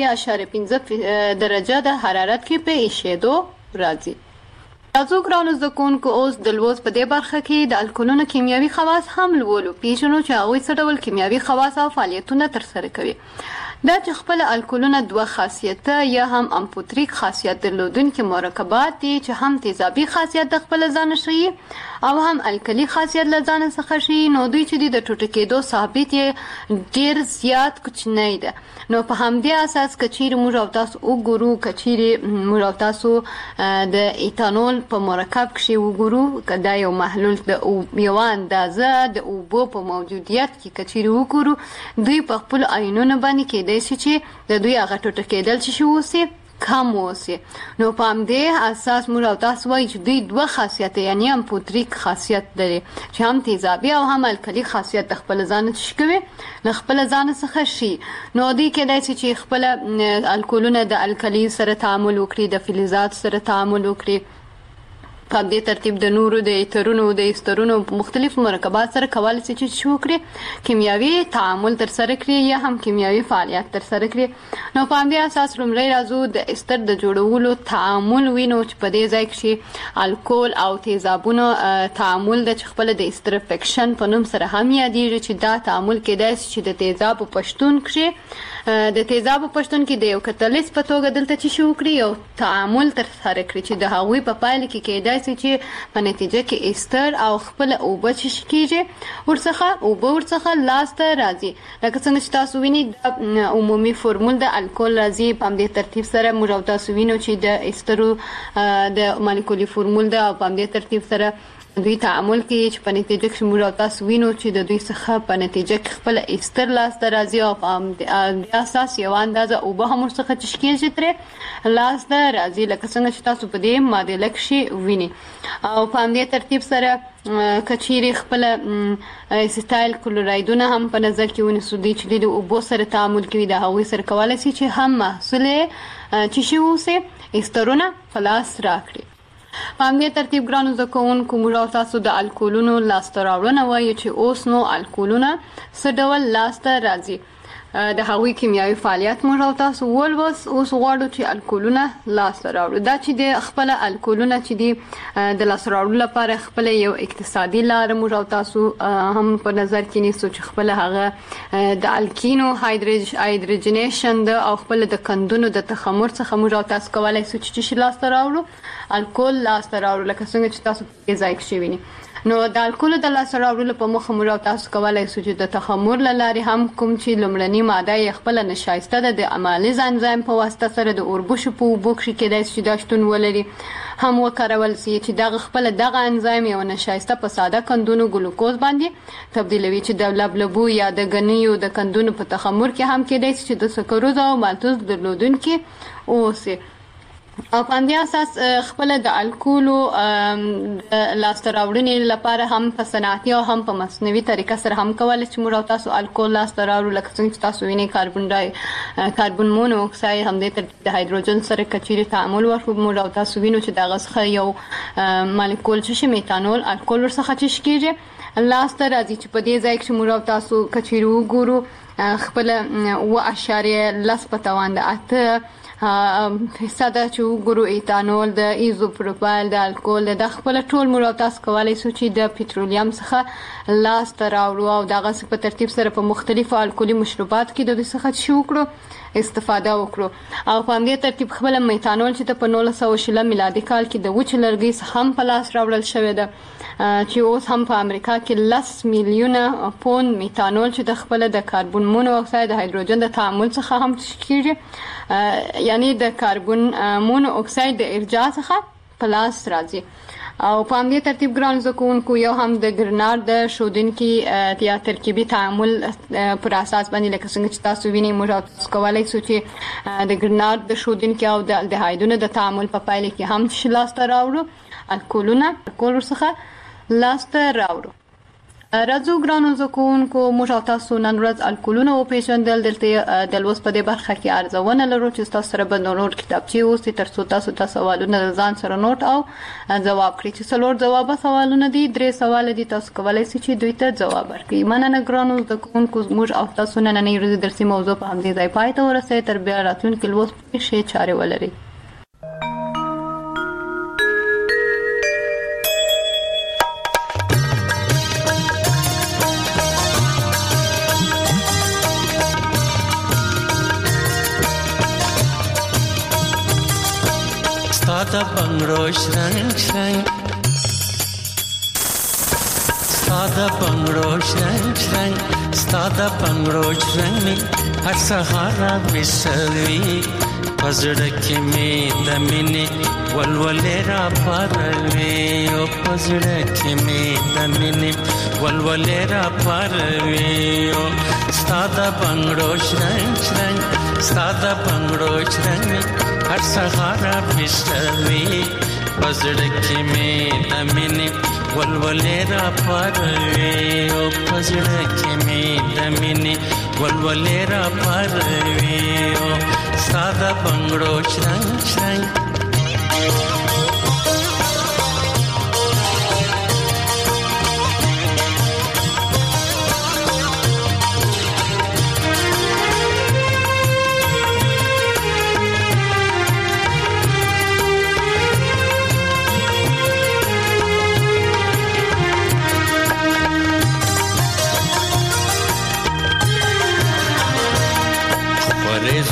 8.5 درجه د حرارت کې په شیدو راځي تاسو ګرانو زکونکو اوس د لوز په دې برخه کې د الکولونو کیمیاوي خواص هم لولو پیژنو چې هغوی څه ډول کیمیاوي خواص او فعالیتونه ترسره کوي دا چې خپل الکولونه دوه خاصیته یا هم امفوتریک خاصیت درلودونکي مرکبات دي چې هم تیزابي خاصیت د خپل ځان شي او هم الکلی خاصیت له ځان څخه شي نو دوی چې د ټوټه کېدو ثابت ډیر زیات کوچنی ده نو په همدې اساس کچيري موږ او تاسو وګورو کچيري موږ او تاسو د ایتانول په مرکب کې وګورو کدا یو محلول د یو اندازه د اوبو په موجودیت کې کچيري وګورو دوی په خپل آینونو باندې کېدای شي چې د دوی هغه ټوټه کېدل چې وسی کم وسی نو په همدې اساس موږ او تاسو وایو چې دوی دوه خاصیت یعنی امفوتریک خاصیت لري چې هم تیزابي او هم الکلی خاصیت د خپل ځان تشکوي له خپل ځان څخه شي نو دوی کېدای شي چې خپل الکولونه د الکلی سره تعامل وکړي د فلزات سره تعامل وکړي په دې ترتیب د نورو د ایترونو د استرونو مختلف مرکبات سره کولای شي چې شو کړي کیمیاوي تعامل تر سره کړي یا هم کیمیاوي فعالیت تر سره کړي. نو په دې اساس لومړی راځو د استر د جوړولو تعامل وینو چې په دې ځای کې الکول او تیزابونو تعامل د خپل د استر فکشن په نوم سره هم یادېږي چې دا تعامل کېدای شي چې د تیزاب پښتون کړي د تیزاب پښتون کې د یو کتالیست په توګه دلته چې شو کړي یو تعامل تر سره کړي چې د هغوی په پایله کې کېدای چې په نتیجه کې استر او خپل اوبه چې کېږي ورڅخه لاسته راځي. لکه څنګه چې تاسو وینئ د عمومي فورمول د الکول راځي په همدې ترتیب سره موږ او تاسو وینو چې د استرو د مالیکولي فورمول ده او په همدې ترتیب سره دوی تعامل کوي چې په نتیجه کې موږ او تاسو وینو چې د دوی څخه په نتیجه کې خپل استر لاسته راځي او په همدې اساس یو اندازه اوبه هم ورڅخه چې کېږي ترې لاسته راځي لکه څنګه چې تاسو په دې معادله کې وینئ. او په همدې ترتیب سره کچيري خپل اسیتایل کلورایدونه هم په نظر کې ونیسو دي چې د اوبو سره تعامل کوي د هغوی سره کولای شي چې هم محصول چې شي اوسه استرونه خلاص راکړي. په همدې ترتیب ګرانو زده کوونکو موږ او تاسو د الکولونو لاسته راوړنه وایو چې اوس نو الکولونه څه ډول لاسته راځي د هغوی کیمیاوي فعالیت موږ او تاسو اوس غواړو چې الکولونه لاسته راوړو. دا چې د خپل الکولونه چې دي د لاسته راوړلو لپاره خپل یو اقتصادي لاره موږ او تاسو هم په نظر کې نیسو چې خپل هغه د الکینو هایدروجنیشن او خپل د کندونو د تخمر څخه موږ او تاسو کولای شو چې لاسته راوړو الکول لاسته راوړو لکه څنګه چې تاسو په ځای کې شویني. نو د الکول د لاسته راوړلو په مخه موږ تاسو کولای شو چې د تخمر لارې هم کوم چې لومړنی ماده خپل نشایسته د امالیز انزیم په واسطه سره د اوربشو په اوبو کې کېدای شي د شتون ولري هم وکارول شي چې دغه خپل دغه انزیم یو نشایسته په ساده کندونو ګلوکوز باندې تبدیلوي چې د لبلبو یا د غنیو د کندونو په تخمر کې هم کېدای شي چې د سکروز او مالټوز درلودونکي اوسه. او په همدې اساس خپل د الکولو لاسته راوړنې لپاره هم په صنعتي او هم په مصنوعي طریقه سره هم کولای چې موږ تاسو الکول لاسته راوړو لکه څنګه چې تاسو وینئ کاربن مونو اکساید هم د هایدروجن سره کچيري تعامل وکړي موږ تاسو وینو چې دغه څخه یو مالیکول چې میتانول الکول ورڅخه چې کېږي لاسته راځي چې په دې ځای کې موږ تاسو کچيري وګورو خپل 0.10 په توان د 8 فیصده چې وګورو ایتانول د ایزوپروپایل د الکول د خپل ټول موږ تاسو کولای شو چې د پټرولیم څخه لاسته راوړو او دغه په ترتیب سره په مختلفو الکولي مشروبات کې د دې څخه شو وکړو استفاده وکړو. او په همدې ترتیب خپل میتانول چې په 1900 میلادي کال کې د وچ لرګي څخه هم په لاس راوړل شوی دی چې اوس هم په امریکا کې 10 میلیونه پوند میتانول چې د خپل د کاربن مونو اکساید د هایدروجن د تعامل څخه هم کېږي یعنی د کاربن مونو اکساید د ارجاع څخه په لاس راځي. او په همدې ترتیب ګران زده کوونکو یو هم د ګرنار د ښودونکي یا ترکیبي تعامل پر اساس باندې لکه څنګه چې تاسو وینئ موږ تاسو کولای شو چې د ګرنار د ښودونکي او د الډهایدونو د تعامل په پایله کې هم لاسته راوړو الکولونه الکول ورڅخه لاسته راوړو. راځو ګرانو زده کوونکو موږ تاسو نن ورځ الکولونه وپېژندل دلته د لوست په دې برخه کې ارزونه لرو چې تاسو سره به نور کتابچې اوسي ترڅو تاسو سوالونه ځان سره نوٹ او ځواب کړئ چې څلور جواب سوالونه دي 3 سوال دي تاسو کولای شئ چې دوی ته جواب ورکړئ. مننه ګرانو زده کوونکو موږ او تاسو نننۍ ورځې درسي موضوع په همدې ځای پای ته ورسوي تر بیا راتلونکي لوست کې ښې چارې ولرئ. Stada bangrosh rang rang, stada bangrosh rang rang, stada bangrosh rang me har sahara bisavi, pazrak me damine walwalera parve, o pazrak me damine walwalera parve, o stada bangrosh rang rang, stada bangrosh rang me har sahara bisavi pazrak mein damine walwalera parve o pazrak mein damine walwalera parve o sada bangro shrang shrang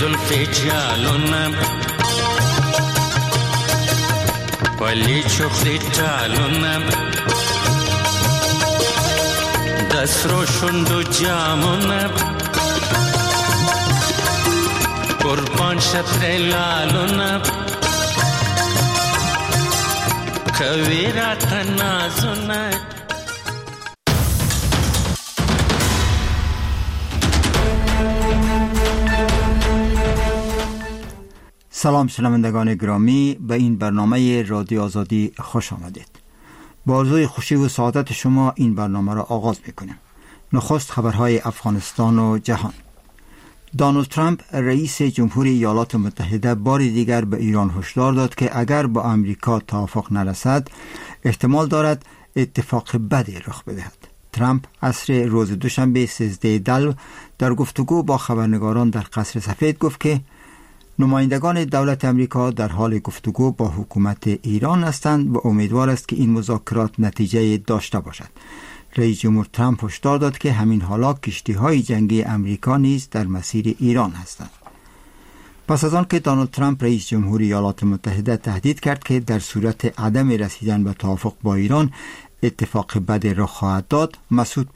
زلف جالونم ولی چخلی تالونم دست رو شند و جامونم قربان شطر لالونم کویرات نازونم. سلام شنوندگان گرامی، به این برنامه رادیو آزادی خوش آمدید. با آرزوی خوشی و سعادت شما این برنامه را آغاز می‌کنیم. نخست خبرهای افغانستان و جهان. دونالد ترامپ رئیس جمهوری ایالات متحده بار دیگر به ایران هشدار داد که اگر با آمریکا توافق نرسد احتمال دارد اتفاق بدی رخ بدهد. ترامپ عصر روز دوشنبه 13 دلو در گفتگو با خبرنگاران در قصر سفید گفت که نمایندگان دولت آمریکا در حال گفتگو با حکومت ایران هستند و امیدوار است که این مذاکرات نتیجه داشته باشد. رئیس جمهور ترامپ هشدار داد که همین حالا کشتی‌های جنگی آمریکا نیز در مسیر ایران هستند. پس از آن که دونالد ترامپ رئیس جمهوری ایالات متحده تهدید کرد که در صورت عدم رسیدن به توافق با ایران اتفاق بدی رخ خواهد داد، مسعود